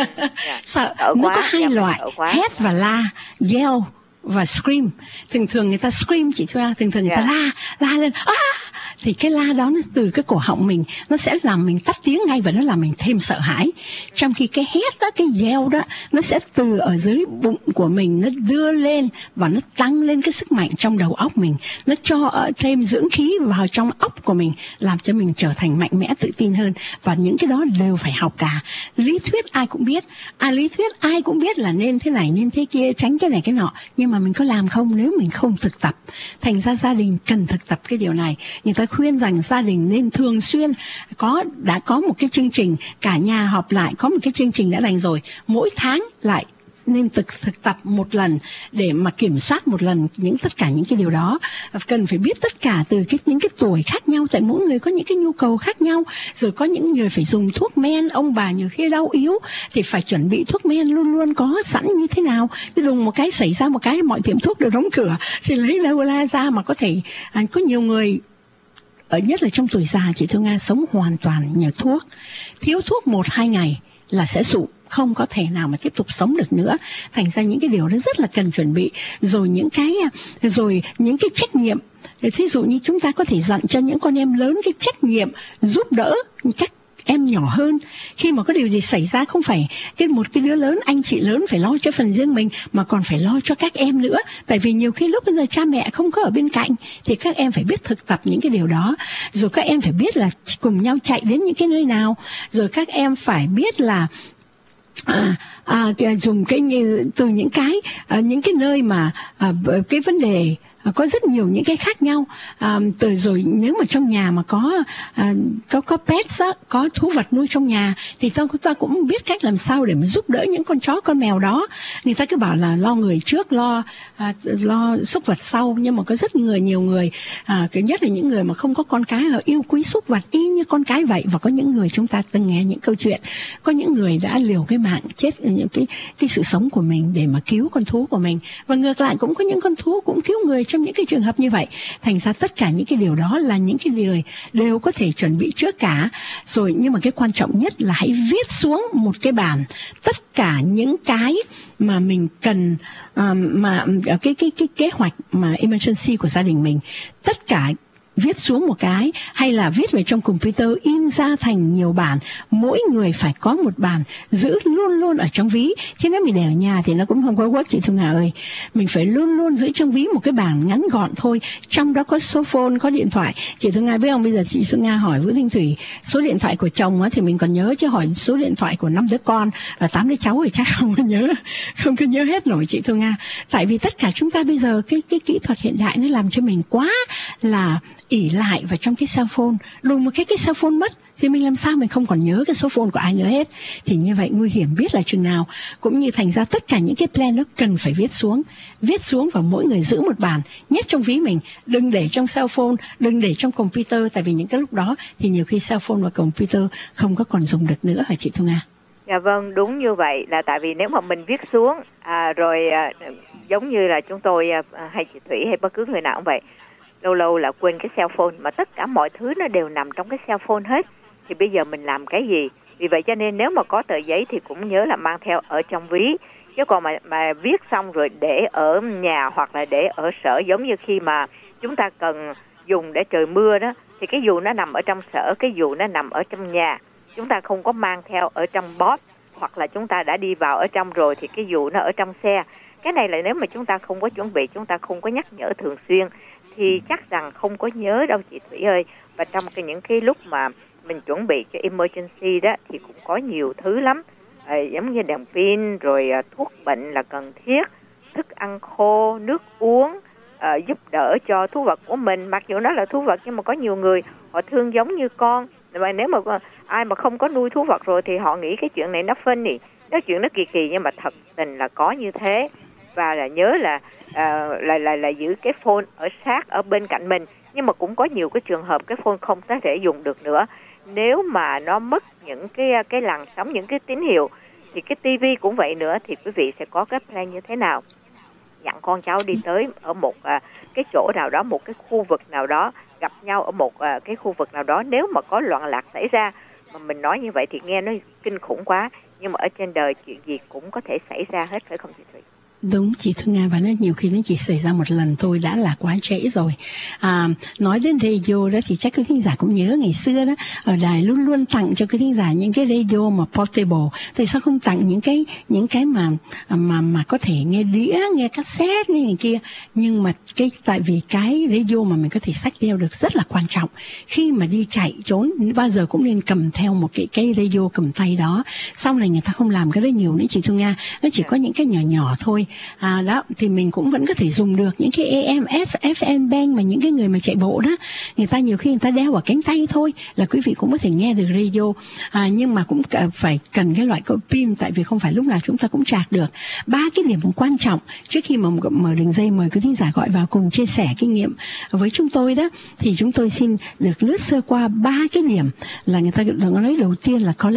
Sợ. Nó có hai loại, hét và la, yell và scream. Thường người ta scream, chị Thu Nga, thường người ta la lên, thì cái la đó nó từ cái cổ họng mình, nó sẽ làm mình tắt tiếng ngay và nó làm mình thêm sợ hãi. Trong khi cái hét đó, cái yell đó, nó sẽ từ ở dưới bụng của mình, nó đưa lên và nó tăng lên cái sức mạnh trong đầu óc mình, nó cho thêm dưỡng khí vào trong óc của mình, làm cho mình trở thành mạnh mẽ, tự tin hơn. Và những cái đó đều phải học cả. Lý thuyết ai cũng biết, ai cũng biết là nên thế này, nên thế kia, tránh cái này cái nọ, nhưng mà mình có làm không nếu mình không thực tập. Thành ra gia đình cần thực tập cái điều này. Người ta khuyên rằng gia đình nên thường xuyên đã có một cái chương trình, cả nhà họp lại có một cái chương trình đã đành rồi, mỗi tháng lại nên thực tập một lần để mà kiểm soát một lần tất cả những cái điều đó. Cần phải biết tất cả từ những cái tuổi khác nhau, tại mỗi người có những cái nhu cầu khác nhau. Rồi có những người phải dùng thuốc men, ông bà nhiều khi đau yếu thì phải chuẩn bị thuốc men luôn luôn có sẵn như thế nào. Cứ dùng một cái, xảy ra một cái, mọi tiệm thuốc đều đóng cửa thì lấy đâu ra mà có thể. Có nhiều người nhất là trong tuổi già, chị Thu Nga, sống hoàn toàn nhờ thuốc. Thiếu thuốc 1-2 ngày là sẽ sụ, không có thể nào mà tiếp tục sống được nữa. Thành ra những cái điều đó rất là cần chuẩn bị. Rồi những cái trách nhiệm, thí dụ như chúng ta có thể dặn cho những con em lớn cái trách nhiệm giúp đỡ em nhỏ hơn. Khi mà có điều gì xảy ra, không phải một cái đứa lớn, anh chị lớn phải lo cho phần riêng mình, mà còn phải lo cho các em nữa. Tại vì nhiều khi lúc bây giờ cha mẹ không có ở bên cạnh, thì các em phải biết thực tập những cái điều đó. Rồi các em phải biết là cùng nhau chạy đến những cái nơi nào. Rồi các em phải biết là dùng cái từ những cái nơi mà cái vấn đề có rất nhiều những cái khác nhau. Rồi nếu mà trong nhà mà có pets đó, có thú vật nuôi trong nhà, thì ta cũng biết cách làm sao để mà giúp đỡ những con chó con mèo đó. Người ta cứ bảo là lo người trước, lo súc vật sau, nhưng mà có rất nhiều người, cái nhất là những người mà không có con cái, là yêu quý súc vật y như con cái vậy. Và có những người, chúng ta từng nghe những câu chuyện, có những người đã liều cái mạng chết những cái sự sống của mình để mà cứu con thú của mình, và ngược lại cũng có những con thú cũng cứu người trong những cái trường hợp như vậy. Thành ra tất cả những cái điều đó là những cái điều đều có thể chuẩn bị trước cả rồi. Nhưng mà cái quan trọng nhất là hãy viết xuống một cái bản tất cả những cái mà mình cần, mà cái kế hoạch mà emergency của gia đình mình, tất cả viết xuống một cái, hay là viết về trong computer, in ra thành nhiều bản. Mỗi người phải có một bản, giữ luôn luôn ở trong ví. Chứ nếu mình để ở nhà thì nó cũng không có work, chị Thu Nga ơi. Mình phải luôn luôn giữ trong ví một cái bản ngắn gọn thôi. Trong đó có số phone, có điện thoại. Chị Thu Nga biết không, bây giờ chị Thu Nga hỏi Vũ Thanh Thủy số điện thoại của chồng thì mình còn nhớ, chứ hỏi số điện thoại của 5 đứa con và 8 đứa cháu thì chắc không có nhớ hết nổi, chị Thu Nga. Tại vì tất cả chúng ta bây giờ cái kỹ thuật hiện đại nó làm cho mình quá là ỷ lại vào trong cái cell phone. Đùng một cái cell phone mất thì mình làm sao mình không còn nhớ cái số phone của ai nữa hết. Thì như vậy nguy hiểm biết là chừng nào. Cũng như thành ra tất cả những cái plan nó cần phải viết xuống và mỗi người giữ một bản, nhét trong ví mình, đừng để trong cell phone, đừng để trong computer. Tại vì những cái lúc đó thì nhiều khi cell phone và computer không có còn dùng được nữa hả chị Thu Nga? Dạ vâng, đúng như vậy. Là tại vì nếu mà mình viết xuống rồi giống như là chúng tôi hay chị Thủy hay bất cứ người nào cũng vậy, lâu lâu là quên cái cell phone, mà tất cả mọi thứ nó đều nằm trong cái cell phone hết. Thì bây giờ mình làm cái gì? Vì vậy cho nên nếu mà có tờ giấy thì cũng nhớ là mang theo ở trong ví. Chứ còn mà viết xong rồi để ở nhà hoặc là để ở sở, giống như khi mà chúng ta cần dùng để trời mưa đó, thì cái dù nó nằm ở trong sở, cái dù nó nằm ở trong nhà. Chúng ta không có mang theo ở trong box, hoặc là chúng ta đã đi vào ở trong rồi thì cái dù nó ở trong xe. Cái này là nếu mà chúng ta không có chuẩn bị, chúng ta không có nhắc nhở thường xuyên thì chắc rằng không có nhớ đâu chị Thủy ơi. Và trong những cái lúc mà mình chuẩn bị cho emergency đó thì cũng có nhiều thứ lắm, giống như đèn pin, rồi thuốc bệnh là cần thiết, thức ăn khô, nước uống, giúp đỡ cho thú vật của mình. Mặc dù nó là thú vật nhưng mà có nhiều người họ thương giống như con. Và nếu mà ai mà không có nuôi thú vật rồi thì họ nghĩ cái chuyện này nó funny, cái chuyện nó kỳ kỳ, nhưng mà thật tình là có như thế. Và là nhớ là giữ cái phone ở sát ở bên cạnh mình. Nhưng mà cũng có nhiều cái trường hợp cái phone không có thể dùng được nữa. Nếu mà nó mất những cái làn sóng, những cái tín hiệu, thì cái tivi cũng vậy nữa. Thì quý vị sẽ có cái plan như thế nào? Dặn con cháu đi tới ở một cái chỗ nào đó, một cái khu vực nào đó, gặp nhau ở một cái khu vực nào đó. Nếu mà có loạn lạc xảy ra, mà mình nói như vậy thì nghe nó kinh khủng quá, nhưng mà ở trên đời chuyện gì cũng có thể xảy ra hết, phải không chị Thủy? Đúng chị Thu Nga, và nó nhiều khi nó chỉ xảy ra một lần thôi đã là quá trễ rồi. Nói đến radio đó thì chắc quý thính giả cũng nhớ ngày xưa đó, ở đài luôn luôn tặng cho quý thính giả những cái radio mà portable. Tại sao không tặng những cái mà có thể nghe đĩa, nghe cassette, nghe này kia. Nhưng mà tại vì cái radio mà mình có thể xách theo được rất là quan trọng. Khi mà đi chạy trốn bao giờ cũng nên cầm theo một cái radio cầm tay đó. Sau này người ta không làm cái đó nhiều nữa chị Thu Nga, nó chỉ có những cái nhỏ nhỏ thôi. Đó thì mình cũng vẫn có thể dùng được những cái AM, FM band mà những cái người mà chạy bộ đó, người ta nhiều khi người ta đeo vào cánh tay thôi là quý vị cũng có thể nghe được radio. Nhưng mà cũng phải cần cái loại có pin, tại vì không phải lúc nào chúng ta cũng chạc được. 3 cái điểm quan trọng trước khi mà mở đường dây mời quý thính giả gọi vào cùng chia sẻ kinh nghiệm với chúng tôi đó, thì chúng tôi xin được lướt sơ qua 3 cái điểm là người ta nói đầu tiên là collect,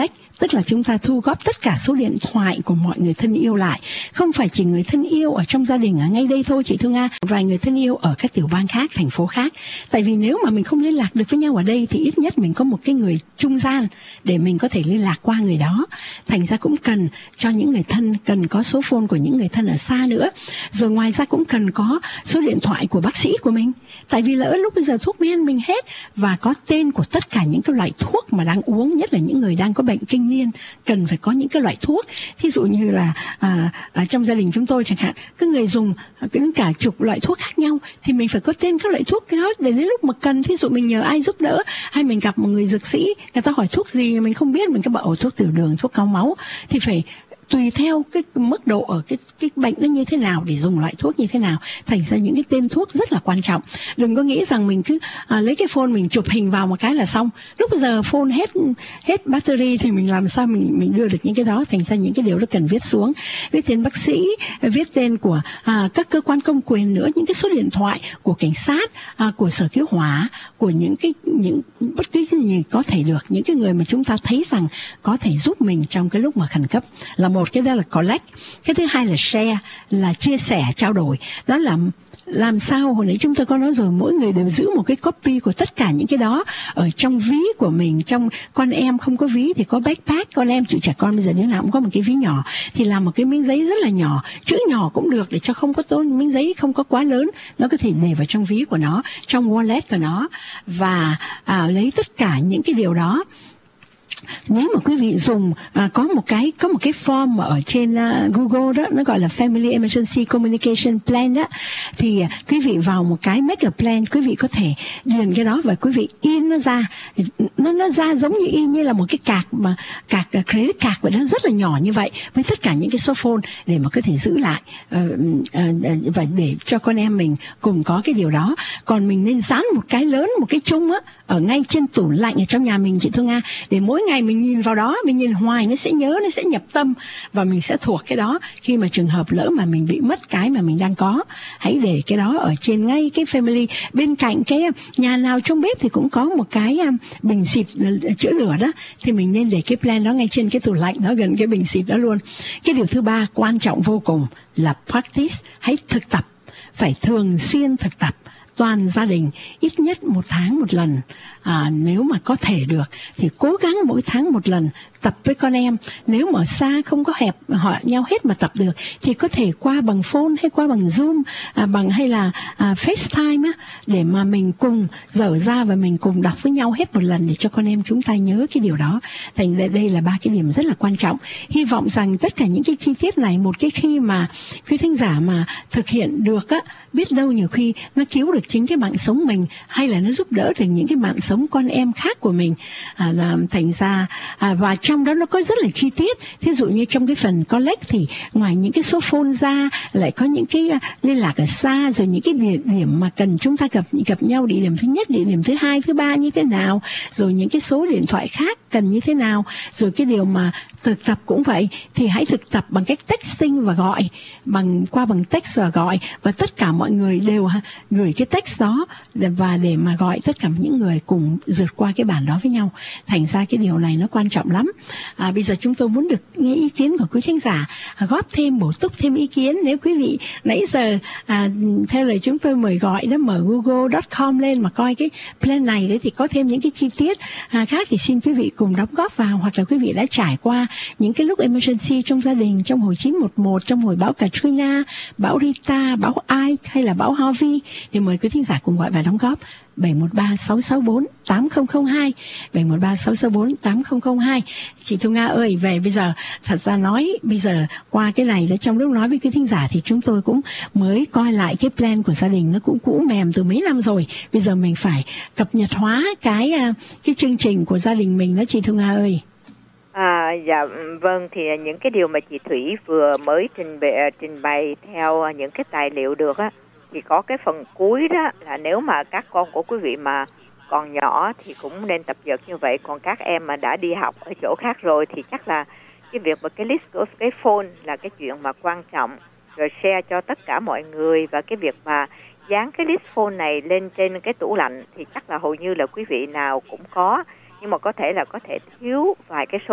tức là chúng ta thu góp tất cả số điện thoại của mọi người thân yêu lại. Không phải chỉ người thân yêu ở trong gia đình ở ngay đây thôi chị Thu Nga, vài người thân yêu ở các tiểu bang khác, thành phố khác. Tại vì nếu mà mình không liên lạc được với nhau ở đây thì ít nhất mình có một cái người trung gian để mình có thể liên lạc qua người đó. Thành ra cũng cần cho những người thân, cần có số phone của những người thân ở xa nữa. Rồi ngoài ra cũng cần có số điện thoại của bác sĩ của mình. Tại vì lỡ lúc bây giờ thuốc men mình hết, và có tên của tất cả những cái loại thuốc mà đang uống, nhất là những người đang có bệnh kinh niên, cần phải có những cái loại thuốc. Thí dụ như là trong gia đình chúng tôi chẳng hạn, cứ người dùng đến cả chục loại thuốc khác nhau, thì mình phải có tên các loại thuốc đó để đến lúc mà cần, thí dụ mình nhờ ai giúp đỡ, hay mình gặp một người dược sĩ, người ta hỏi thuốc gì mình không biết, mình cứ bảo thuốc tiểu đường, thuốc cao máu, thì phải tùy theo cái mức độ ở cái bệnh nó như thế nào để dùng loại thuốc như thế nào. Thành ra những cái tên thuốc rất là quan trọng. Đừng có nghĩ rằng mình cứ lấy cái phone mình chụp hình vào một cái là xong. Lúc bây giờ phone hết battery thì mình làm sao mình đưa được những cái đó. Thành ra những cái điều đó cần viết xuống, viết tên bác sĩ, viết tên của các cơ quan công quyền nữa, những cái số điện thoại của cảnh sát, của sở cứu hỏa, của những bất cứ gì có thể được, những cái người mà chúng ta thấy rằng có thể giúp mình trong cái lúc mà khẩn cấp. Là một, cái đó là collect. Cái thứ hai là share, là chia sẻ, trao đổi. Đó là làm sao, hồi nãy chúng ta có nói rồi, mỗi người đều giữ một cái copy của tất cả những cái đó ở trong ví của mình. Trong con em không có ví thì có backpack, con em chịu trẻ con bây giờ nếu nào cũng có một cái ví nhỏ, thì làm một cái miếng giấy rất là nhỏ, chữ nhỏ cũng được để cho không có tốn, miếng giấy không có quá lớn, nó có thể để vào trong ví của nó, trong wallet của nó, và lấy tất cả những cái điều đó. Nếu mà quý vị dùng có một cái form ở trên Google đó, nó gọi là Family Emergency Communication Plan đó, thì quý vị vào một cái Make a Plan, quý vị có thể điền cái đó và quý vị in nó ra. Nó ra giống như in như là một cái card credit card vậy đó, rất là nhỏ như vậy, với tất cả những cái số phone để mà có thể giữ lại và để cho con em mình cùng có cái điều đó. Còn mình nên dán một cái lớn, một cái chung á, ở ngay trên tủ lạnh ở trong nhà mình chị Thu Nga, để mỗi ngày mình nhìn vào đó, mình nhìn hoài nó sẽ nhớ, nó sẽ nhập tâm và mình sẽ thuộc cái đó. Khi mà trường hợp lỡ mà mình bị mất cái mà mình đang có, hãy để cái đó ở trên ngay cái family. Bên cạnh cái nhà nào trong bếp thì cũng có một cái bình xịt chữa lửa đó, thì mình nên để cái plan đó ngay trên cái tủ lạnh đó, gần cái bình xịt đó luôn. Cái điều thứ ba quan trọng vô cùng là practice, hãy thực tập, phải thường xuyên thực tập. Toàn gia đình ít nhất 1 tháng 1 lần, nếu mà có thể được thì cố gắng mỗi tháng 1 lần tập với con em. Nếu mà ở xa không có hẹp họ nhau hết mà tập được thì có thể qua bằng phone hay qua bằng Zoom, hay là FaceTime á, để mà mình cùng dở ra và mình cùng đọc với nhau hết một lần để cho con em chúng ta nhớ cái điều đó. Thành đây là 3 cái điểm rất là quan trọng. Hy vọng rằng tất cả những cái chi tiết này, một cái khi mà quý thính giả mà thực hiện được á, biết đâu nhiều khi nó cứu được chính cái mạng sống mình, hay là nó giúp đỡ được những cái mạng sống con em khác của mình. Thành ra và trong đó nó có rất là chi tiết. Thí dụ như trong cái phần collect thì ngoài những cái số phone ra, lại có những cái liên lạc ở xa, rồi những cái địa điểm mà cần chúng ta gặp nhau, địa điểm thứ nhất, địa điểm thứ hai, thứ ba như thế nào, rồi những cái số điện thoại khác cần như thế nào. Rồi cái điều mà thực tập cũng vậy, thì hãy thực tập bằng cách texting và gọi, qua bằng text và gọi, và tất cả mọi người đều gửi cái text đó và để mà gọi tất cả những người cùng vượt qua cái bản đó với nhau. Thành ra cái điều này nó quan trọng lắm. Bây giờ chúng tôi muốn được nghe ý kiến của quý khán giả, góp thêm, bổ túc thêm ý kiến. Nếu quý vị nãy giờ theo lời chúng tôi mời gọi đó, mở google.com lên mà coi cái plan này đấy, thì có thêm những cái chi tiết khác thì xin quý vị cùng đóng góp vào. Hoặc là quý vị đã trải qua những cái lúc emergency trong gia đình, trong hồi 911, trong hồi bão Katrina, bão Rita, bão Ike hay là bão Harvey, thì mời quý thính giả cùng gọi và đóng góp 713-664-8002, 713-664-8002. Chị Thu Nga ơi, về bây giờ thật ra nói bây giờ qua cái này, trong lúc nói với quý thính giả thì chúng tôi cũng mới coi lại cái plan của gia đình, nó cũng cũ mềm từ mấy năm rồi. Bây giờ mình phải cập nhật hóa cái chương trình của gia đình mình đó chị Thu Nga ơi. Dạ vâng, thì những cái điều mà chị Thủy vừa mới trình bày theo những cái tài liệu được á, thì có cái phần cuối đó là nếu mà các con của quý vị mà còn nhỏ thì cũng nên tập dượt như vậy. Còn các em mà đã đi học ở chỗ khác rồi thì chắc là cái việc mà cái list của cái phone là cái chuyện mà quan trọng, rồi share cho tất cả mọi người. Và cái việc mà dán cái list phone này lên trên cái tủ lạnh thì chắc là hầu như là quý vị nào cũng có, nhưng mà có thể thiếu vài cái số.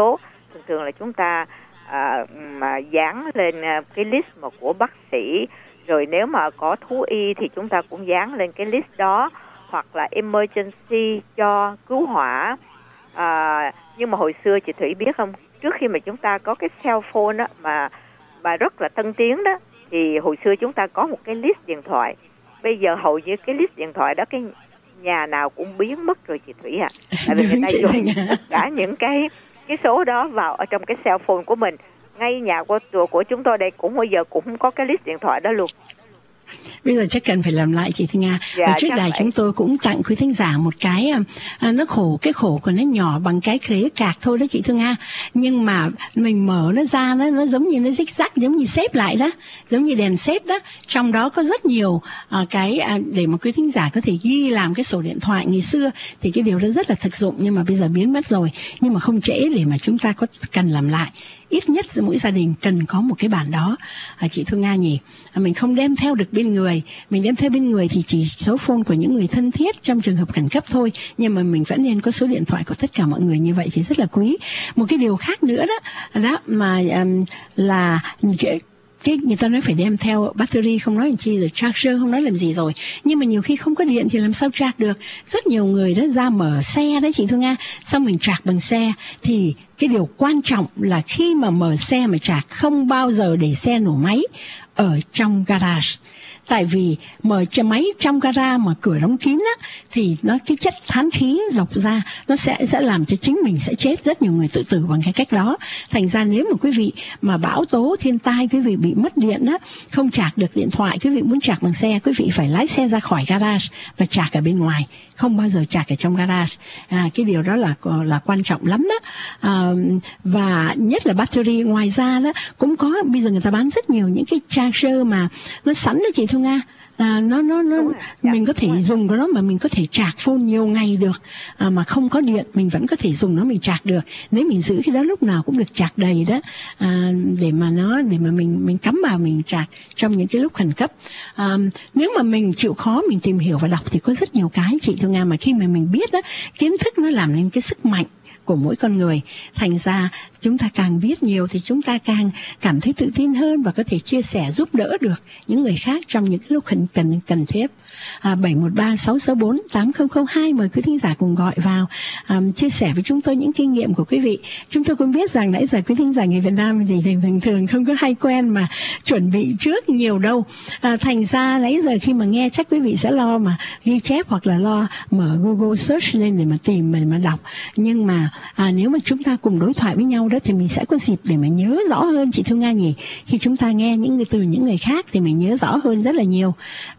thường là chúng ta mà dán lên cái list mà của bác sĩ, rồi nếu mà có thú y thì chúng ta cũng dán lên cái list đó, hoặc là emergency cho cứu hỏa. Nhưng mà hồi xưa chị Thủy biết không, trước khi mà chúng ta có cái cell phone đó mà rất là tân tiến đó, thì hồi xưa chúng ta có một cái list điện thoại. Bây giờ hầu như cái list điện thoại đó cái nhà nào cũng biến mất rồi chị Thủy ạ. Tại vì người ta dùng tất cả những cái số đó vào ở trong cái cell phone của mình. Ngay nhà của chúng tôi đây cũng bây giờ cũng có cái list điện thoại đó luôn. Bây giờ chắc cần phải làm lại chị Thanh Nga. Dạ, trước đài chúng tôi cũng tặng quý thính giả một cái nó khổ, cái khổ của nó nhỏ bằng cái khế cạc thôi đó chị Thương Nga, nhưng mà mình mở nó ra nó giống như nó zig zag, giống như xếp lại đó, giống như đèn xếp đó. Trong đó có rất nhiều cái để mà quý thính giả có thể ghi làm cái sổ điện thoại. Ngày xưa thì cái điều đó rất là thực dụng, nhưng mà bây giờ biến mất rồi. Nhưng mà không trễ để mà chúng ta cần làm lại. Ít nhất mỗi gia đình cần có một cái bản đó, chị Thương Nga nhỉ. Mình không đem theo được bên người, mình đem theo bên người thì chỉ số phone của những người thân thiết trong trường hợp khẩn cấp thôi, nhưng mà mình vẫn nên có số điện thoại của tất cả mọi người, như vậy thì rất là quý. Một cái điều khác nữa đó mà là cái người ta nói phải đem theo battery, không nói làm chi rồi, charger không nói làm gì rồi, nhưng mà nhiều khi không có điện thì làm sao charge được. Rất nhiều người đó ra mở xe đấy chị Thương Nga, xong mình charge bằng xe. Thì cái điều quan trọng là khi mà mở xe mà charge, không bao giờ để xe nổ máy ở trong garage. Tại vì mở máy trong gara mà cửa đóng kín á, thì cái chất thán khí lọc ra nó sẽ làm cho chính mình sẽ chết. Rất nhiều người tự tử bằng cái cách đó. Thành ra nếu mà quý vị mà bão tố thiên tai, quý vị bị mất điện á, không charge được điện thoại, quý vị muốn charge bằng xe, quý vị phải lái xe ra khỏi garage và charge ở bên ngoài, không bao giờ charge ở trong garage. Cái điều đó là quan trọng lắm đó. Và nhất là battery. Ngoài ra đó cũng có, bây giờ người ta bán rất nhiều những cái charger mà nó sẵn đó chị Thu Nga. Mình có thể dùng cái đó mà mình có thể charge phone nhiều ngày được, mà không có điện mình vẫn có thể dùng nó, mình charge được. Nếu mình giữ cái đó lúc nào cũng được charge đầy đó, để mà mình cắm vào mình charge trong những cái lúc khẩn cấp. Nếu mà mình chịu khó mình tìm hiểu và đọc thì có rất nhiều cái chị Thu Nga, mà khi mà mình biết đó, kiến thức nó làm nên cái sức mạnh của mỗi con người. Thành ra chúng ta càng biết nhiều thì chúng ta càng cảm thấy tự tin hơn và có thể chia sẻ giúp đỡ được những người khác trong những lúc cần thiết. 713-664-8002, mời quý thính giả cùng gọi vào chia sẻ với chúng tôi những kinh nghiệm của quý vị. Chúng tôi cũng biết rằng nãy giờ quý thính giả người Việt Nam thì thường không có hay quen mà chuẩn bị trước nhiều đâu. Thành ra nãy giờ khi mà nghe chắc quý vị sẽ lo mà ghi chép hoặc là lo mở Google search lên để mà tìm mà đọc. Nhưng mà nếu mà chúng ta cùng đối thoại với nhau đó thì mình sẽ có dịp để mà nhớ rõ hơn chị Thu Nga nhỉ. Khi chúng ta nghe từ những người khác thì mình nhớ rõ hơn rất là nhiều.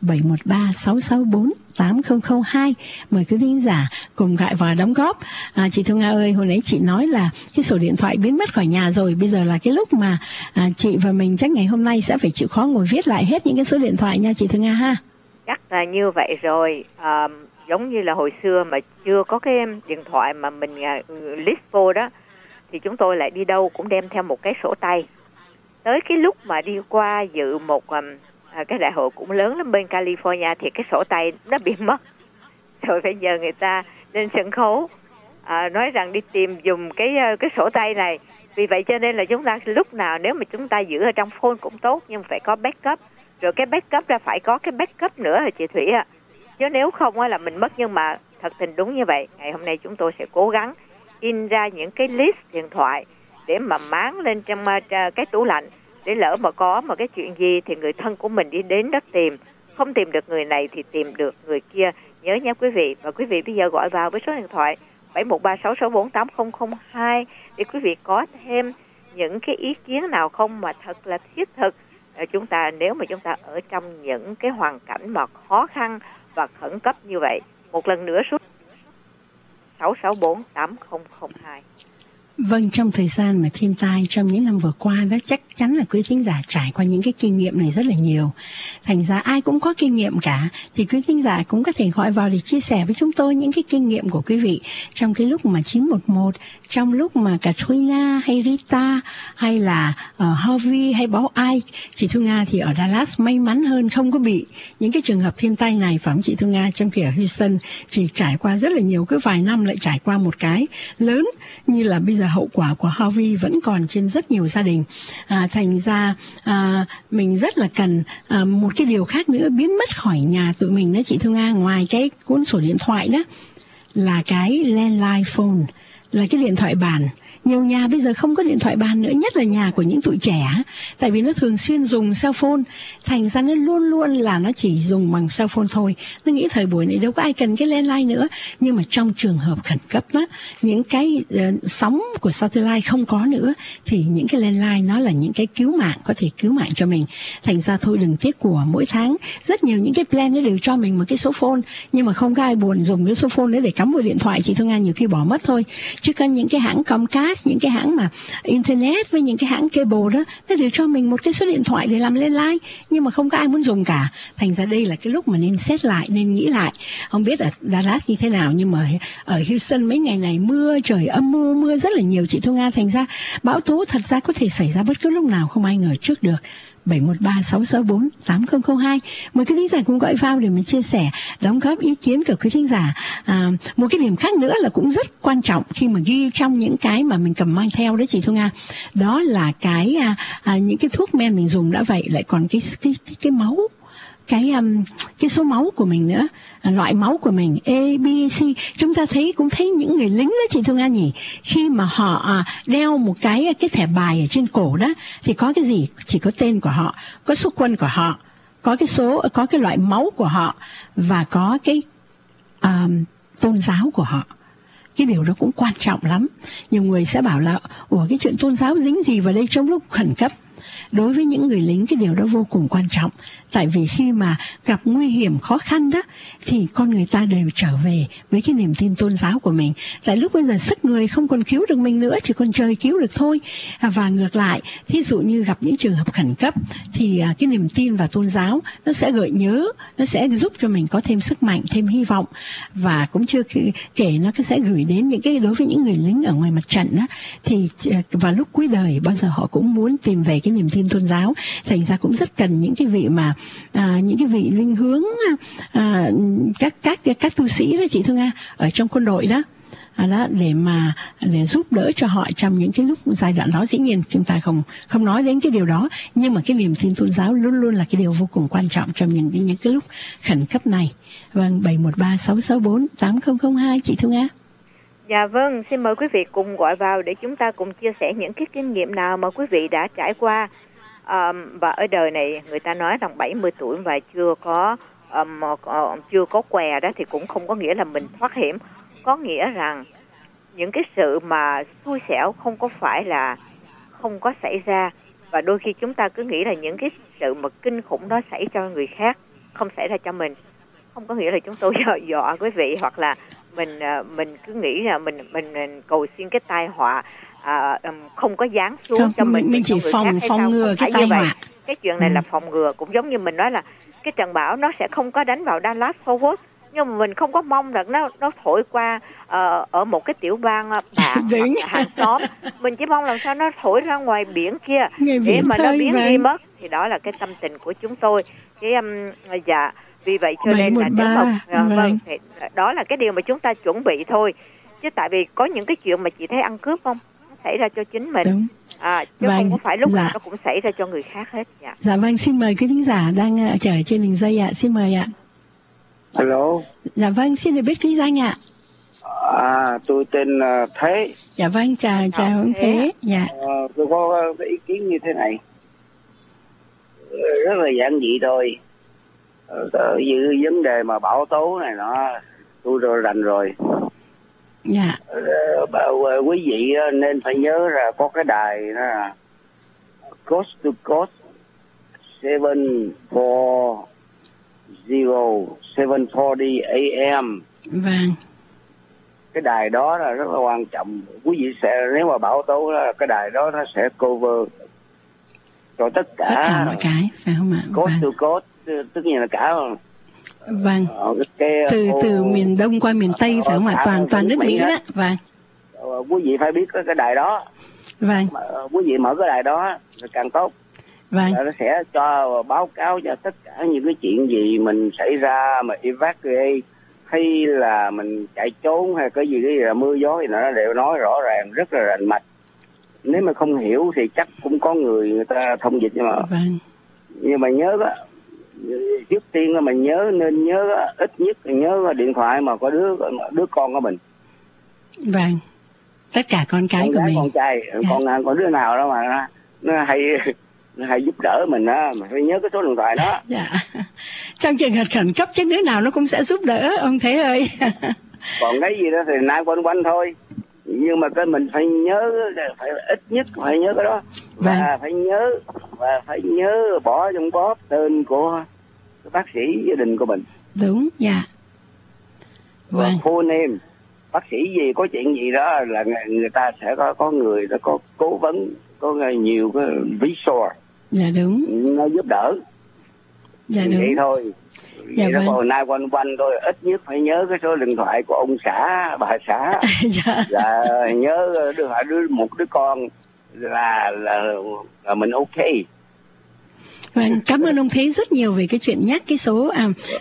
713-664-8002, mời quý thính giả cùng gọi vào đóng góp. Chị Thu Nga ơi, hồi nãy chị nói là cái sổ điện thoại biến mất khỏi nhà rồi, bây giờ là cái lúc mà chị và mình chắc ngày hôm nay sẽ phải chịu khó ngồi viết lại hết những cái số điện thoại nha chị Thu Nga ha. Chắc là như vậy rồi. Giống như là hồi xưa mà chưa có cái điện thoại mà mình list vô đó, thì chúng tôi lại đi đâu cũng đem theo một cái sổ tay. Tới cái lúc mà đi qua dự một cái đại hội cũng lớn lắm bên California thì cái sổ tay nó bị mất. Rồi bây giờ người ta lên sân khấu nói rằng đi tìm dùng cái sổ tay này. Vì vậy cho nên là chúng ta lúc nào nếu mà chúng ta giữ ở trong phone cũng tốt, nhưng phải có backup. Rồi cái backup ra phải có cái backup nữa rồi chị Thủy ạ. Chứ nếu không là mình mất. Nhưng mà thật tình đúng như vậy. Ngày hôm nay chúng tôi sẽ cố gắng in ra những cái list điện thoại để mà máng lên trong cái tủ lạnh, để lỡ mà có một cái chuyện gì thì người thân của mình đi đến đó tìm. Không tìm được người này thì tìm được người kia. Nhớ nha quý vị. Và quý vị bây giờ gọi vào với số điện thoại 713-664-8002 để quý vị có thêm những cái ý kiến nào không mà thật là thiết thực. Nếu mà chúng ta ở trong những cái hoàn cảnh mà khó khăn và khẩn cấp như vậy. Một lần nữa số 664-8002. Vâng, trong thời gian mà thiên tai trong những năm vừa qua đó, chắc chắn là quý thính giả trải qua những cái kinh nghiệm này rất là nhiều. Thành ra ai cũng có kinh nghiệm cả, thì quý thính giả cũng có thể gọi vào để chia sẻ với chúng tôi những cái kinh nghiệm của quý vị trong cái lúc mà 911, trong lúc mà Katrina hay Rita hay là Harvey hay bão Ai. Chị Thu Nga thì ở Dallas may mắn hơn, không có bị những cái trường hợp thiên tai này, phải không chị Thu Nga? Trong khi ở Houston chỉ trải qua rất là nhiều, cứ vài năm lại trải qua một cái lớn như là bây giờ hậu quả của Harvey vẫn còn trên rất nhiều gia đình. Thành ra mình rất là cần một cái điều khác nữa biến mất khỏi nhà tụi mình đó chị Thu Nga, ngoài cái cuốn sổ điện thoại đó là cái landline phone, là cái điện thoại bàn. Nhiều nhà bây giờ không có điện thoại bàn nữa, nhất là nhà của những tụi trẻ, tại vì nó thường xuyên dùng cell phone, thành ra nó luôn luôn là nó chỉ dùng bằng cell phone thôi. Nó nghĩ thời buổi này đâu có ai cần cái landline nữa. Nhưng mà trong trường hợp khẩn cấp đó, những cái sóng của satellite không có nữa, thì những cái landline nó là những cái cứu mạng, có thể cứu mạng cho mình. Thành ra thôi đừng tiếc của, mỗi tháng rất nhiều những cái plan nó đều cho mình một cái số phone, nhưng mà không có ai buồn dùng cái số phone đấy để cắm vào điện thoại. Chị Thu Nga nhiều khi bỏ mất thôi. Chứ cần những cái hãng Comcast, những cái hãng mà internet với những cái hãng cable đó, nó đều cho mình một cái số điện thoại để làm landline, nhưng mà không có ai muốn dùng cả. Thành ra đây là cái lúc mà nên xét lại, nên nghĩ lại. Không biết ở Dallas như thế nào, nhưng mà ở Houston mấy ngày này mưa, trời âm mưu, mưa rất là nhiều chị Thu Nga. Thành ra bão tố thật ra có thể xảy ra bất cứ lúc nào, không ai ngờ trước được. 713-664-8002. Mời quý thính giả cùng gọi vào để mình chia sẻ, đóng góp ý kiến của quý thính giả. Một cái điểm khác nữa là cũng rất quan trọng khi mà ghi trong những cái mà mình cầm mang theo đấy chị Thu Nga, đó là cái những cái thuốc men mình dùng đã vậy, lại còn cái máu, cái số máu của mình nữa, loại máu của mình A, B, C. Chúng ta cũng thấy những người lính đó chị Thu Nga nhỉ, khi mà họ đeo một cái thẻ bài ở trên cổ đó, thì có cái gì? Chỉ có tên của họ, có số quân của họ, có cái loại máu của họ, và có cái tôn giáo của họ. Cái điều đó cũng quan trọng lắm. Nhiều người sẽ bảo là cái chuyện tôn giáo dính gì vào đây trong lúc khẩn cấp? Đối với những người lính cái điều đó vô cùng quan trọng. Tại vì khi mà gặp nguy hiểm khó khăn đó, thì con người ta đều trở về với cái niềm tin tôn giáo của mình. Tại lúc bây giờ sức người không còn cứu được mình nữa, chỉ còn trời cứu được thôi. Và ngược lại, thí dụ như gặp những trường hợp khẩn cấp, thì cái niềm tin vào tôn giáo nó sẽ gợi nhớ, nó sẽ giúp cho mình có thêm sức mạnh, thêm hy vọng. Và cũng chưa kể nó sẽ gửi đến những cái, đối với những người lính ở ngoài mặt trận đó, thì vào lúc cuối đời bao giờ họ cũng muốn tìm về cái niềm tin tôn giáo. Thành ra cũng rất cần những cái vị mà những cái vị linh hướng, các tu sĩ đó chị Thu Nga, ở trong quân đội đó, để giúp đỡ cho họ trong những cái lúc giai đoạn đó. Dĩ nhiên chúng ta không nói đến cái điều đó, nhưng mà cái niềm tin tôn giáo luôn luôn là cái điều vô cùng quan trọng trong những cái lúc khẩn cấp này. Vâng, 713-664-8002 chị Thu Nga. Dạ vâng, xin mời quý vị cùng gọi vào để chúng ta cùng chia sẻ những cái kinh nghiệm nào mà quý vị đã trải qua. Và ở đời này người ta nói rằng 70 tuổi và chưa có què đó thì cũng không có nghĩa là mình thoát hiểm. Có nghĩa rằng những cái sự mà xui xẻo không có phải là không có xảy ra. Và đôi khi chúng ta cứ nghĩ là những cái sự mà kinh khủng đó xảy cho người khác, không xảy ra cho mình. Không có nghĩa là chúng tôi dọa quý vị, hoặc là mình cứ nghĩ là mình cầu xin cái tai họa không có giáng xuống không, cho mình chỉ phòng ngừa cái tai họa. Cái chuyện này là phòng ngừa, cũng giống như mình nói là cái trận bão nó sẽ không có đánh vào Dallas Fort Worth, nhưng mà mình không có mong là nó thổi qua ở một cái tiểu bang bạn hàng xóm. Mình chỉ mong làm sao nó thổi ra ngoài biển kia để mà nó biến đi mất. Thì đó là cái tâm tình của chúng tôi. Dạ, vì vậy cho nên là đó là cái điều mà chúng ta chuẩn bị thôi. Chứ tại vì có những cái chuyện mà chị thấy ăn cướp không, nó xảy ra cho chính mình. Chứ không có phải lúc nào nó cũng xảy ra cho người khác hết. Dạ vâng, xin mời quý thính giả đang chờ trên đường dây ạ. Xin mời ạ. Hello. Dạ vâng, xin được biết quý danh ạ. Tôi tên Thế. Dạ vâng, chào ông Thế. Dạ. Tôi có cái ý kiến như thế này, rất là giản dị thôi. Giữ vấn đề mà bão tố này tôi rồi rành rồi. Dạ. Quý vị nên phải nhớ là có cái đài đó là Coast to Coast 740 AM. Vâng. Cái đài đó là rất là quan trọng. Quý vị nếu mà bão tố là cái đài đó nó sẽ cover cho tất cả mọi cái, phải không ạ? Coast to Coast, tất nhiên là cả. Vâng. Từ miền Đông qua miền Tây, phải không ạ? Toàn nước Mỹ đó. Vâng. Quý vị phải biết cái đài đó. Vâng. Quý vị mở cái đài đó là càng tốt. Vâng. Nó sẽ báo cáo cho tất cả những cái chuyện gì mình xảy ra, mà evacuate khi là mình chạy trốn hay cái gì là mưa gió thì nó đều nói rõ ràng, rất là rành mạch. Nếu mà không hiểu thì chắc cũng có người ta thông dịch, nhưng mà nhớ đó, trước tiên là mình nên nhớ ít nhất nhớ điện thoại mà có đứa con của mình. Vâng, tất cả con cái của mình, con trai, còn đứa nào đó mà nó hay giúp đỡ mình á, mà phải nhớ cái số điện thoại đó. Dạ. Trong trường hợp khẩn cấp chứ đứa nào nó cũng sẽ giúp đỡ ông Thế ơi. Còn cái gì đó thì nai quanh thôi, nhưng mà cái mình phải nhớ, phải ít nhất phải nhớ cái đó. Và phải nhớ bỏ trong bóp tên của bác sĩ gia đình của mình. Đúng, dạ. Và full name, bác sĩ gì có chuyện gì đó là người ta sẽ có người đã có cố vấn, có nhiều cái resource. Dạ đúng. Nó giúp đỡ. Dạ đúng. Vậy thôi. Dạ vậy vâng. Còn nay quanh thôi, ít nhất phải nhớ cái số điện thoại của ông xã, bà xã. Dạ. Là nhớ một đứa con là mình ok. Vâng, cảm ơn ông Thế rất nhiều về cái chuyện nhắc cái số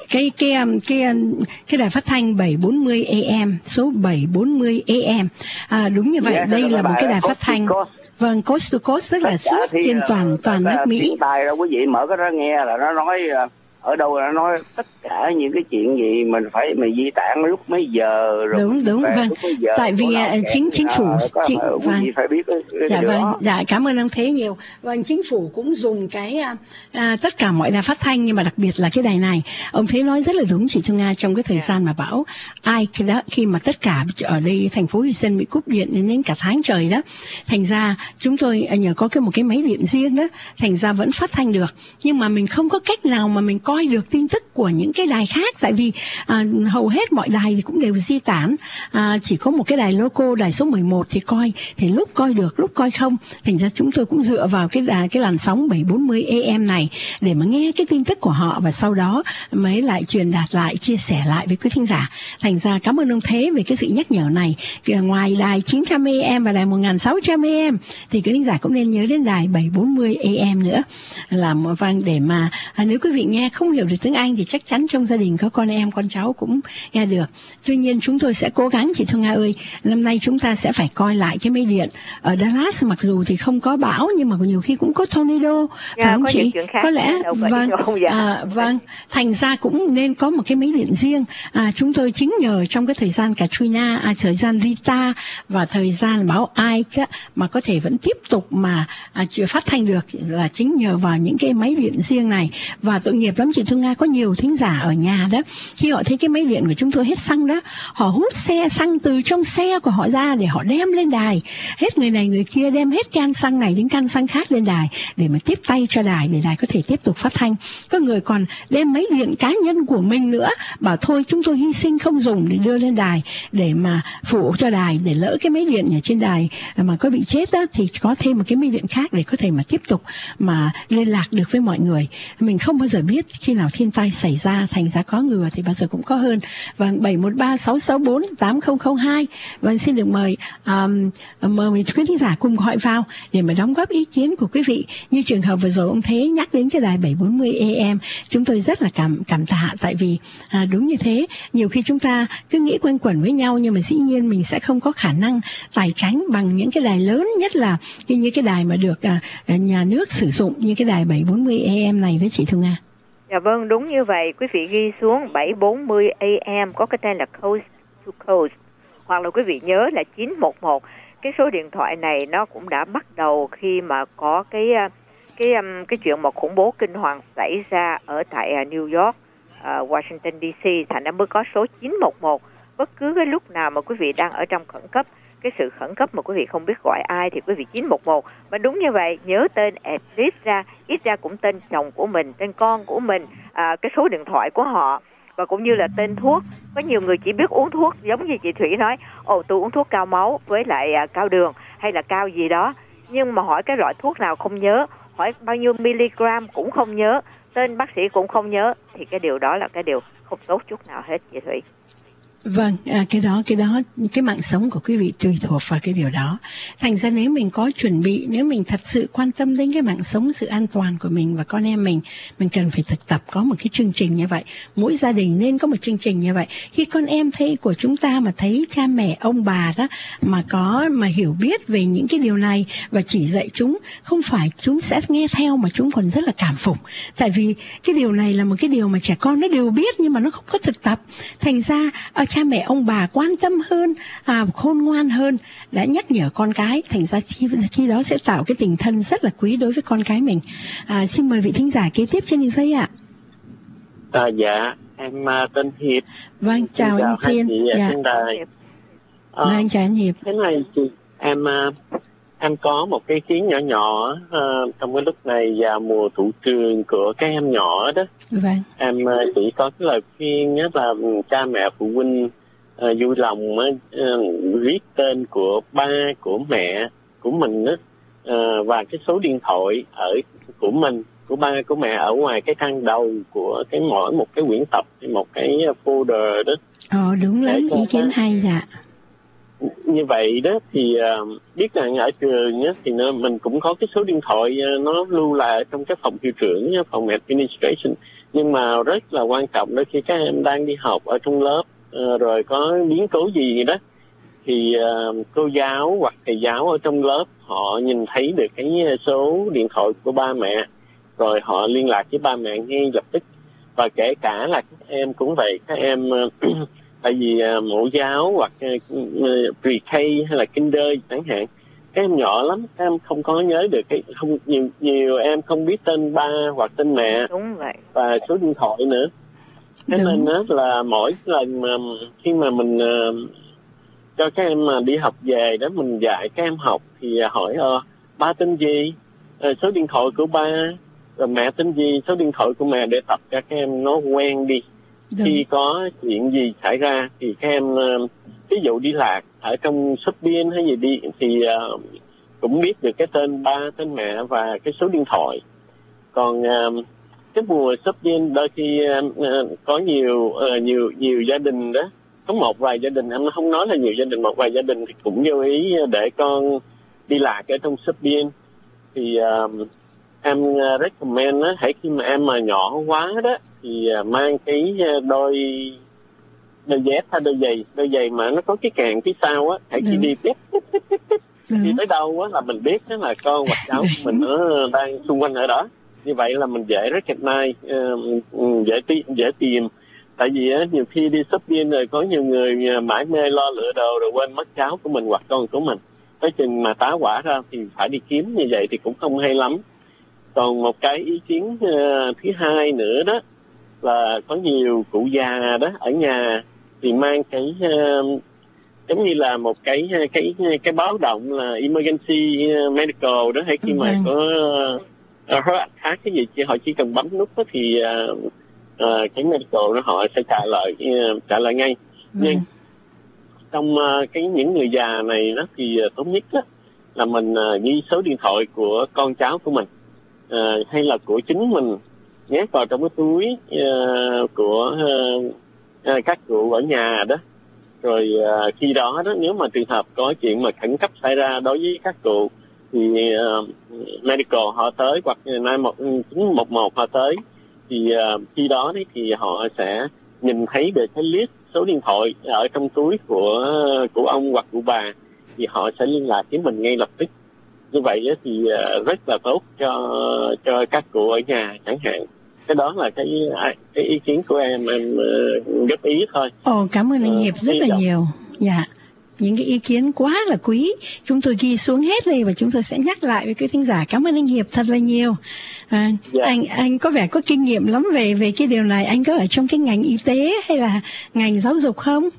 cái đài phát thanh 740 AM, số 740 AM. Đúng như vậy, đây là một cái đài phát thanh. Vâng, Coast to Coast, tức là suốt trên toàn nước Mỹ. Tài đâu quý vị mở cái đó nghe là nó nói ở đâu, nó nói tất cả những cái chuyện gì mình phải di tản lúc mấy giờ rồi. Đúng, vâng. Tại vì chính phủ vâng, phải biết dạ vâng, dạ cảm ơn ông Thế nhiều. Vâng, chính phủ cũng dùng cái tất cả mọi đài phát thanh, nhưng mà đặc biệt là cái đài này. Ông Thế nói rất là đúng, chị Thu Nga, trong cái thời gian mà bão khi mà tất cả ở đây thành phố Houston bị cúp điện đến cả tháng trời đó, thành ra chúng tôi nhờ có một cái máy điện riêng đó, thành ra vẫn phát thanh được, nhưng mà mình không có cách nào mà mình coi được tin tức của những cái đài khác, tại vì hầu hết mọi đài thì cũng đều di tản, chỉ có một cái đài local, đài số 11 thì coi, thì lúc coi được lúc coi không, thành ra chúng tôi cũng dựa vào cái làn sóng 740 AM này để mà nghe cái tin tức của họ, và sau đó mới lại truyền đạt lại, chia sẻ lại với quý thính giả. Thành ra cảm ơn ông Thế về cái sự nhắc nhở này. Ngoài đài 900 AM và đài 1600 AM thì quý thính giả cũng nên nhớ đến đài 740 AM nữa, là một vang để mà nếu quý vị nghe không hiểu được tiếng Anh thì chắc chắn trong gia đình có con em con cháu cũng nghe được. Tuy nhiên chúng tôi sẽ cố gắng, chị Thu Nga ơi, năm nay chúng ta sẽ phải coi lại cái máy điện ở Dallas, mặc dù thì không có bão nhưng mà nhiều khi cũng có tornado, phải không chị? Có lẽ vâng, thành ra cũng nên có một cái máy điện riêng. Chúng tôi chính nhờ trong cái thời gian Katrina, thời gian Rita và thời gian bão Ike mà có thể vẫn tiếp tục mà phát thanh được, là chính nhờ vào những cái máy điện riêng này. Và tội nghiệp lắm chị Thu Nga, có nhiều thính giả ở nhà đó, khi họ thấy cái máy điện của chúng tôi hết xăng đó, họ hút xăng từ trong xe của họ ra để họ đem lên đài, hết người này người kia đem hết can xăng này đến can xăng khác lên đài để mà tiếp tay cho đài, để đài có thể tiếp tục phát thanh. Có người còn đem máy điện cá nhân của mình nữa, bảo thôi chúng tôi hy sinh không dùng để đưa lên đài để mà phụ cho đài, để lỡ cái máy điện ở trên đài mà có bị chết đó thì có thêm một cái máy điện khác để có thể mà tiếp tục mà liên lạc được với mọi người. Mình không bao giờ biết khi nào thiên tai xảy ra, thành ra có ngừa thì bao giờ cũng có hơn. Và 713-664-8002. Và xin được mời quý thính giả cùng gọi vào để mà đóng góp ý kiến của quý vị. Như trường hợp vừa rồi ông Thế nhắc đến cái đài 740 AM, chúng tôi rất là cảm tạ, tại vì đúng như thế, nhiều khi chúng ta cứ nghĩ quanh quẩn với nhau, nhưng mà dĩ nhiên mình sẽ không có khả năng tài chính bằng những cái đài lớn, nhất là như cái đài mà được nhà nước sử dụng như cái đài 740 AM này với chị Thu Nga. Dạ vâng, đúng như vậy. Quý vị ghi xuống 740 AM có cái tên là Coast to Coast, hoặc là quý vị nhớ là 911. Cái số điện thoại này nó cũng đã bắt đầu khi mà có cái chuyện mà khủng bố kinh hoàng xảy ra ở tại New York, Washington DC, thành ra mới có số 911. Bất cứ cái lúc nào mà quý vị đang ở trong khẩn cấp, cái sự khẩn cấp mà quý vị không biết gọi ai thì quý vị 911. Mà đúng như vậy, nhớ tên at least ra, ít ra cũng tên chồng của mình, tên con của mình, cái số điện thoại của họ, và cũng như là tên thuốc. Có nhiều người chỉ biết uống thuốc, giống như chị Thủy nói, tôi uống thuốc cao máu với lại cao đường hay là cao gì đó, nhưng mà hỏi cái loại thuốc nào không nhớ, hỏi bao nhiêu miligram cũng không nhớ, tên bác sĩ cũng không nhớ, thì cái điều đó là cái điều không tốt chút nào hết, chị Thủy. Vâng, cái mạng sống của quý vị tùy thuộc vào cái điều đó. Thành ra nếu mình có chuẩn bị, nếu mình thật sự quan tâm đến cái mạng sống, sự an toàn của mình và con em mình cần phải thực tập có một cái chương trình như vậy. Mỗi gia đình nên có một chương trình như vậy. Khi con em thấy của chúng ta mà thấy cha mẹ, ông bà đó mà hiểu biết về những cái điều này và chỉ dạy chúng, không phải chúng sẽ nghe theo mà chúng còn rất là cảm phục. Tại vì cái điều này là một cái điều mà trẻ con nó đều biết nhưng mà nó không có thực tập. Thành ra cha mẹ ông bà quan tâm hơn, khôn ngoan hơn, đã nhắc nhở con cái, thành ra khi đó sẽ tạo cái tình thân rất là quý đối với con cái mình. Xin mời vị thính giả kế tiếp trên đường dây ạ. Dạ, em tên Hiệp. Vâng, chào anh Thiên. Dạ. Vâng, chào anh Hiệp. Thế này chị, em có một cái ý kiến nhỏ trong cái lúc này vào mùa tụ trường của các em nhỏ đó. Vâng. Em chỉ có cái lời khuyên là cha mẹ phụ huynh vui lòng viết tên của ba, của mẹ của mình và cái số điện thoại của mình, của ba, của mẹ ở ngoài cái trang đầu của mỗi một cái quyển tập, một cái folder đó. Đúng lắm, ý kiến hay dạ. Như vậy đó thì biết rằng ở trường thì mình cũng có cái số điện thoại nó lưu lại trong cái phòng hiệu trưởng, phòng administration, nhưng mà rất là quan trọng đó khi các em đang đi học ở trong lớp rồi có biến cố gì đó thì cô giáo hoặc thầy giáo ở trong lớp họ nhìn thấy được cái số điện thoại của ba mẹ rồi họ liên lạc với ba mẹ ngay lập tức. Và kể cả là các em cũng vậy, các em tại vì mẫu giáo hoặc pre-K hay là kinder chẳng hạn, các em nhỏ lắm, các em không có nhớ được nhiều em không biết tên ba hoặc tên mẹ. Đúng vậy. Và số điện thoại nữa. Thế nên là mỗi lần mà khi mà mình cho các em mà đi học về đó, mình dạy các em học thì hỏi ba tên gì, số điện thoại của ba, rồi mẹ tên gì, số điện thoại của mẹ, để tập cho các em nó quen đi. Khi có chuyện gì xảy ra thì các em ví dụ đi lạc ở trong shopping hay gì đi thì cũng biết được cái tên ba, tên mẹ và cái số điện thoại. Còn cái mùa shopping đôi khi có nhiều gia đình đó, có một vài gia đình, em không nói là nhiều gia đình, một vài gia đình thì cũng vô ý để con đi lạc ở trong shopping. Thì em recommend á, hãy khi mà em mà nhỏ quá đó thì mang cái đôi dép hay đôi giày mà nó có cái càng phía sau á, hãy khi đi tiếp đi tới đâu á là mình biết đó là con hoặc cháu mình nó đang xung quanh ở đó. Như vậy là mình dễ recognize, dễ tìm. Tại vì á, nhiều khi đi shopping rồi có nhiều người mải mê lo lựa đồ rồi quên mất cháu của mình hoặc con của mình. Tới chừng mà tá hỏa ra thì phải đi kiếm, như vậy thì cũng không hay lắm. Còn một cái ý kiến thứ hai nữa đó là có nhiều cụ già đó ở nhà thì mang cái giống như là một cái báo động là emergency medical đó, hay khi mà có khác cái gì họ chỉ cần bấm nút đó thì cái medical đó họ sẽ trả lời ngay. Nhưng trong những người già này đó thì tốt nhất đó là mình ghi số điện thoại của con cháu của mình hay là của chính mình nhét vào trong cái túi của các cụ ở nhà đó. Rồi khi đó nếu mà trường hợp có chuyện mà khẩn cấp xảy ra đối với các cụ thì medical họ tới hoặc 911 họ tới, thì khi đó thì họ sẽ nhìn thấy được cái list số điện thoại ở trong túi của ông hoặc của bà, thì họ sẽ liên lạc với mình ngay lập tức. Như vậy thì rất là tốt cho các cụ ở nhà chẳng hạn. Cái đó là cái ý kiến của em góp ý thôi. Cảm ơn anh Hiệp rất là nhiều. Dạ, những cái ý kiến quá là quý, chúng tôi ghi xuống hết đây và chúng tôi sẽ nhắc lại với quý thính giả. Cảm ơn anh Hiệp thật là nhiều. Anh có vẻ có kinh nghiệm lắm về cái điều này. Anh có ở trong cái ngành y tế hay là ngành giáo dục không?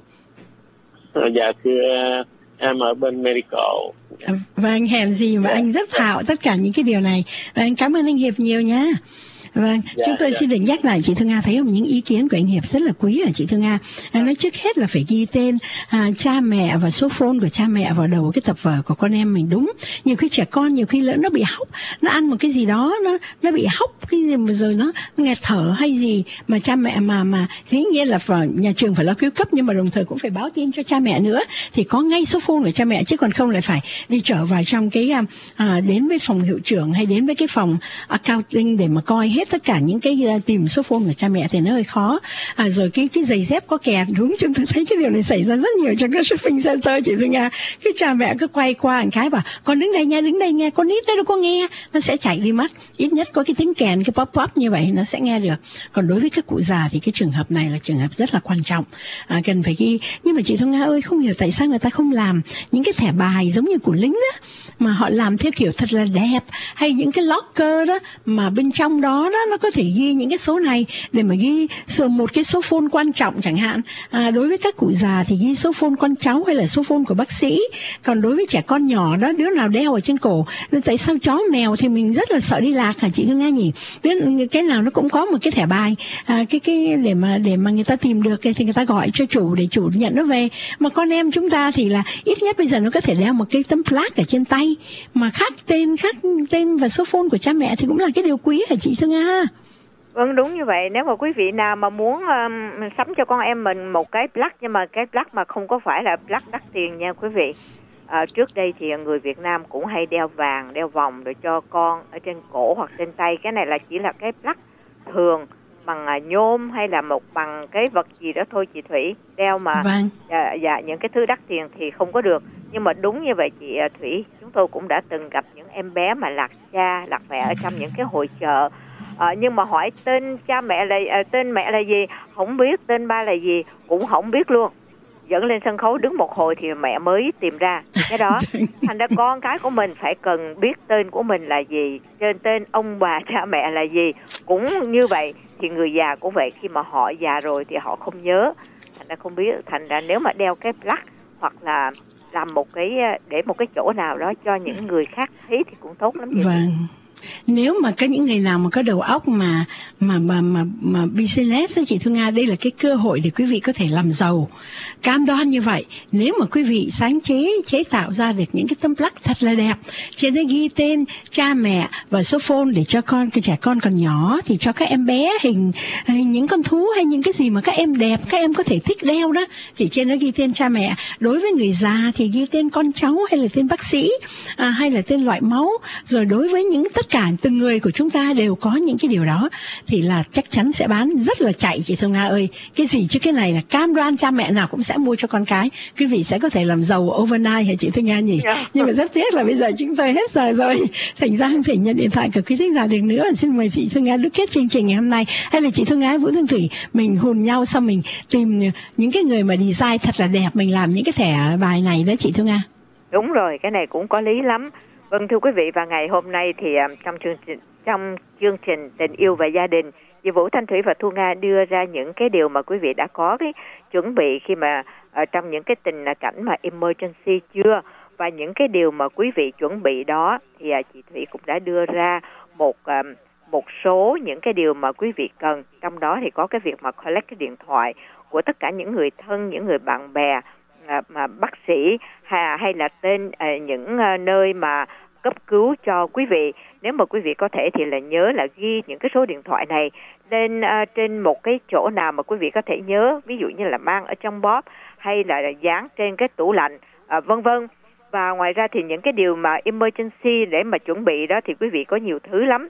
Dạ thưa em ở bên medical. Vâng, hèn gì mà anh rất thạo tất cả những cái điều này. Anh cảm ơn anh Hiệp nhiều nhá. Vâng, chúng tôi xin được nhắc lại chị Thu Nga, thấy không, những ý kiến của anh Hiệp rất là quý ở chị Thu Nga. Nói trước hết là phải ghi tên cha mẹ và số phone của cha mẹ vào đầu cái tập vở của con em mình, đúng. Nhiều khi trẻ con nhiều khi lỡ nó bị hóc, nó ăn một cái gì đó nó bị hóc cái gì mà rồi nó nghẹt thở hay gì mà cha mẹ mà dĩ nhiên là nhà trường phải lo cứu cấp, nhưng mà đồng thời cũng phải báo tin cho cha mẹ nữa, thì có ngay số phone của cha mẹ, chứ còn không lại phải đi trở vào trong cái đến với phòng hiệu trưởng hay đến với cái phòng accounting để mà coi hết tất cả những cái tìm số phone của cha mẹ thì nó hơi khó. Rồi cái giày dép có kẹt, đúng, chúng tôi thấy cái điều này xảy ra rất nhiều trong các shopping center chị Thu Nga. Cái cha mẹ cứ quay qua một cái bảo con đứng đây nghe, con nít nó đâu có nghe, nó sẽ chạy đi mất. Ít nhất có cái tiếng kèn, cái pop up như vậy nó sẽ nghe được. Còn đối với các cụ già thì cái trường hợp này là trường hợp rất là quan trọng, cần phải ghi. Nhưng mà chị Thu Nga ơi, không hiểu tại sao người ta không làm những cái thẻ bài giống như của lính đó, mà họ làm theo kiểu thật là đẹp, hay những cái locker đó mà bên trong đó nó có thể ghi những cái số này để mà ghi một cái số phone quan trọng chẳng hạn. Đối với các cụ già thì ghi số phone con cháu hay là số phone của bác sĩ. Còn đối với trẻ con nhỏ đó, đứa nào đeo ở trên cổ, tại sao chó mèo thì mình rất là sợ đi lạc hả chị Hương Nga nhỉ? Cái nào nó cũng có một cái thẻ bài, cái để mà người ta tìm được thì người ta gọi cho chủ để chủ nhận nó về. Mà con em chúng ta thì là ít nhất bây giờ nó có thể đeo một cái tấm plaque ở trên tay mà khác tên và số phone của cha mẹ thì cũng là cái điều quý hả chị Hương Nga? Vâng, đúng như vậy. Nếu mà quý vị nào mà muốn sắm cho con em mình một cái plaque, nhưng mà cái plaque mà không có phải là plaque đắt tiền nha quý vị. Trước đây thì người Việt Nam cũng hay đeo vàng, đeo vòng để cho con ở trên cổ hoặc trên tay. Cái này là chỉ là cái plaque thường bằng nhôm hay là bằng cái vật gì đó thôi chị Thủy. Đeo mà vâng. Dạ, những cái thứ đắt tiền thì không có được. Nhưng mà đúng như vậy chị Thủy, chúng tôi cũng đã từng gặp những em bé mà lạc cha, lạc mẹ ở trong những cái hội chợ. Nhưng mà hỏi tên cha mẹ là tên mẹ là gì không biết, tên ba là gì cũng không biết luôn. Dẫn lên sân khấu đứng một hồi thì mẹ mới tìm ra cái đó. Thành ra con cái của mình phải cần biết tên của mình là gì, tên ông bà cha mẹ là gì. Cũng như vậy thì người già cũng vậy, khi mà họ già rồi thì họ không nhớ, thành ra không biết. Thành ra nếu mà đeo cái plaque hoặc là làm để một cái chỗ nào đó cho những người khác thấy thì cũng tốt lắm. Vâng. Nếu mà có những người nào mà có đầu óc mà business ấy, chị Thu Nga, đây là cái cơ hội để quý vị có thể làm giàu. Cam đoan như vậy, nếu mà quý vị sáng chế tạo ra được những cái tấm plaque thật là đẹp, trên đó ghi tên cha mẹ và số phone để cho trẻ con còn nhỏ thì cho các em bé hình những con thú hay những cái gì mà các em đẹp, các em có thể thích đeo đó, thì trên đó ghi tên cha mẹ. Đối với người già thì ghi tên con cháu hay là tên bác sĩ, hay là tên loại máu. Rồi đối với những tất cả từng người của chúng ta đều có những cái điều đó thì là chắc chắn sẽ bán rất là chạy chị Thu Nga ơi. Cái gì chứ cái này là cam đoan cha mẹ nào cũng sẽ mua cho con cái. Quý vị sẽ có thể làm giàu overnight hả chị Thu Nga nhỉ? Nhưng mà rất tiếc là bây giờ chúng tôi hết giờ rồi, thành ra không thể nhận điện thoại của quý thính giả được nữa. Xin mời chị Thu Nga đúc kết chương trình ngày hôm nay, hay là chị Thu Nga, Vũ Thương Thủy, mình hùn nhau xong mình tìm những cái người mà design thật là đẹp, mình làm những cái thẻ bài này đó chị Thu Nga. Đúng rồi, cái này cũng có lý lắm. Vâng, thưa quý vị, và ngày hôm nay thì trong chương trình Tình Yêu và Gia Đình, chị Vũ Thanh Thủy và Thu Nga đưa ra những cái điều mà quý vị đã có cái chuẩn bị khi mà trong những cái tình cảnh mà emergency chưa, và những cái điều mà quý vị chuẩn bị đó thì chị Thủy cũng đã đưa ra một số những cái điều mà quý vị cần. Trong đó thì có cái việc mà collect cái điện thoại của tất cả những người thân, những người bạn bè, mà bác sĩ hay là tên những nơi mà cấp cứu cho quý vị. Nếu mà quý vị có thể thì là nhớ là ghi những cái số điện thoại này lên trên một cái chỗ nào mà quý vị có thể nhớ, ví dụ như là mang ở trong bóp hay là dán trên cái tủ lạnh, vân vân. Và ngoài ra thì những cái điều mà emergency để mà chuẩn bị đó thì quý vị có nhiều thứ lắm.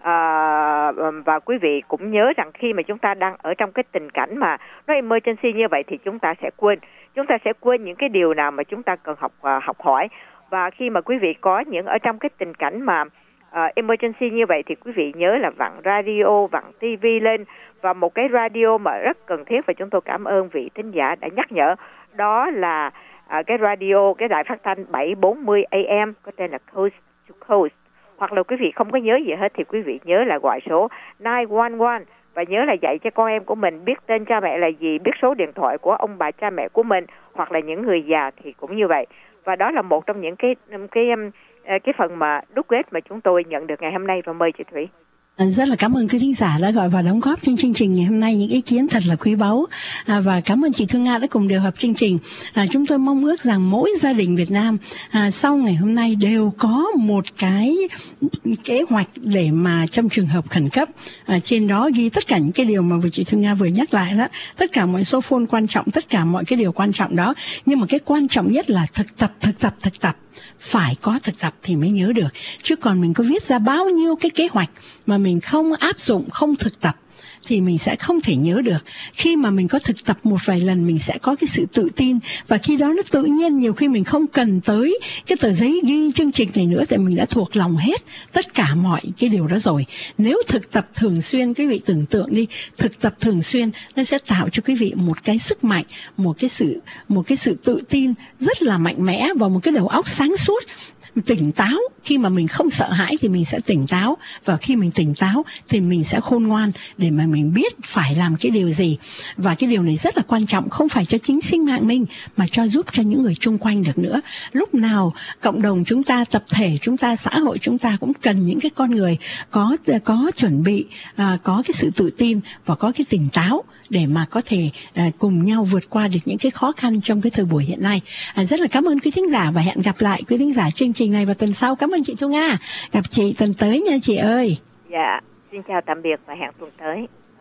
Và quý vị cũng nhớ rằng khi mà chúng ta đang ở trong cái tình cảnh mà nó emergency như vậy thì chúng ta sẽ quên những cái điều nào mà chúng ta cần học hỏi. Và khi mà quý vị có những ở trong cái tình cảnh mà emergency như vậy thì quý vị nhớ là vặn radio, vặn TV lên, và một cái radio mà rất cần thiết, và chúng tôi cảm ơn vị thính giả đã nhắc nhở, đó là cái radio, cái đài phát thanh 740 AM có tên là Coast to Coast. Hoặc là quý vị không có nhớ gì hết thì quý vị nhớ là gọi số 911 và nhớ là dạy cho con em của mình biết tên cha mẹ là gì, biết số điện thoại của ông bà cha mẹ của mình, hoặc là những người già thì cũng như vậy. Và đó là một trong những cái phần mà đúc kết mà chúng tôi nhận được ngày hôm nay, và mời chị Thủy. Rất là cảm ơn quý thính giả đã gọi và đóng góp trong chương trình ngày hôm nay những ý kiến thật là quý báu, và cảm ơn chị Thương Nga đã cùng điều hợp chương trình. Chúng tôi mong ước rằng mỗi gia đình Việt Nam sau ngày hôm nay đều có một cái kế hoạch để mà trong trường hợp khẩn cấp, trên đó ghi tất cả những cái điều mà chị Thương Nga vừa nhắc lại đó, tất cả mọi số phone quan trọng, tất cả mọi cái điều quan trọng đó. Nhưng mà cái quan trọng nhất là thực tập. Phải có thực tập thì mới nhớ được. Chứ còn mình có viết ra bao nhiêu cái kế hoạch mà mình không áp dụng, không thực tập thì mình sẽ không thể nhớ được. Khi mà mình có thực tập một vài lần mình sẽ có cái sự tự tin, và khi đó nó tự nhiên, nhiều khi mình không cần tới cái tờ giấy ghi chương trình này nữa, tại mình đã thuộc lòng hết tất cả mọi cái điều đó rồi. Nếu thực tập thường xuyên, quý vị tưởng tượng đi, thực tập thường xuyên nó sẽ tạo cho quý vị một cái sức mạnh, một cái sự tự tin rất là mạnh mẽ, và một cái đầu óc sáng suốt, tỉnh táo. Khi mà mình không sợ hãi thì mình sẽ tỉnh táo, và khi mình tỉnh táo thì mình sẽ khôn ngoan để mà mình biết phải làm cái điều gì. Và cái điều này rất là quan trọng, không phải cho chính sinh mạng mình mà giúp cho những người chung quanh được nữa. Lúc nào cộng đồng chúng ta, tập thể chúng ta, xã hội chúng ta cũng cần những cái con người có chuẩn bị, có cái sự tự tin và có cái tỉnh táo để mà có thể cùng nhau vượt qua được những cái khó khăn trong cái thời buổi hiện nay. Rất là cảm ơn quý thính giả và hẹn gặp lại quý thính giả chương trình này vào tuần sau. Cảm ơn chị Thu Nga. Gặp chị tuần tới nha chị ơi. Dạ, xin chào tạm biệt và hẹn tuần tới.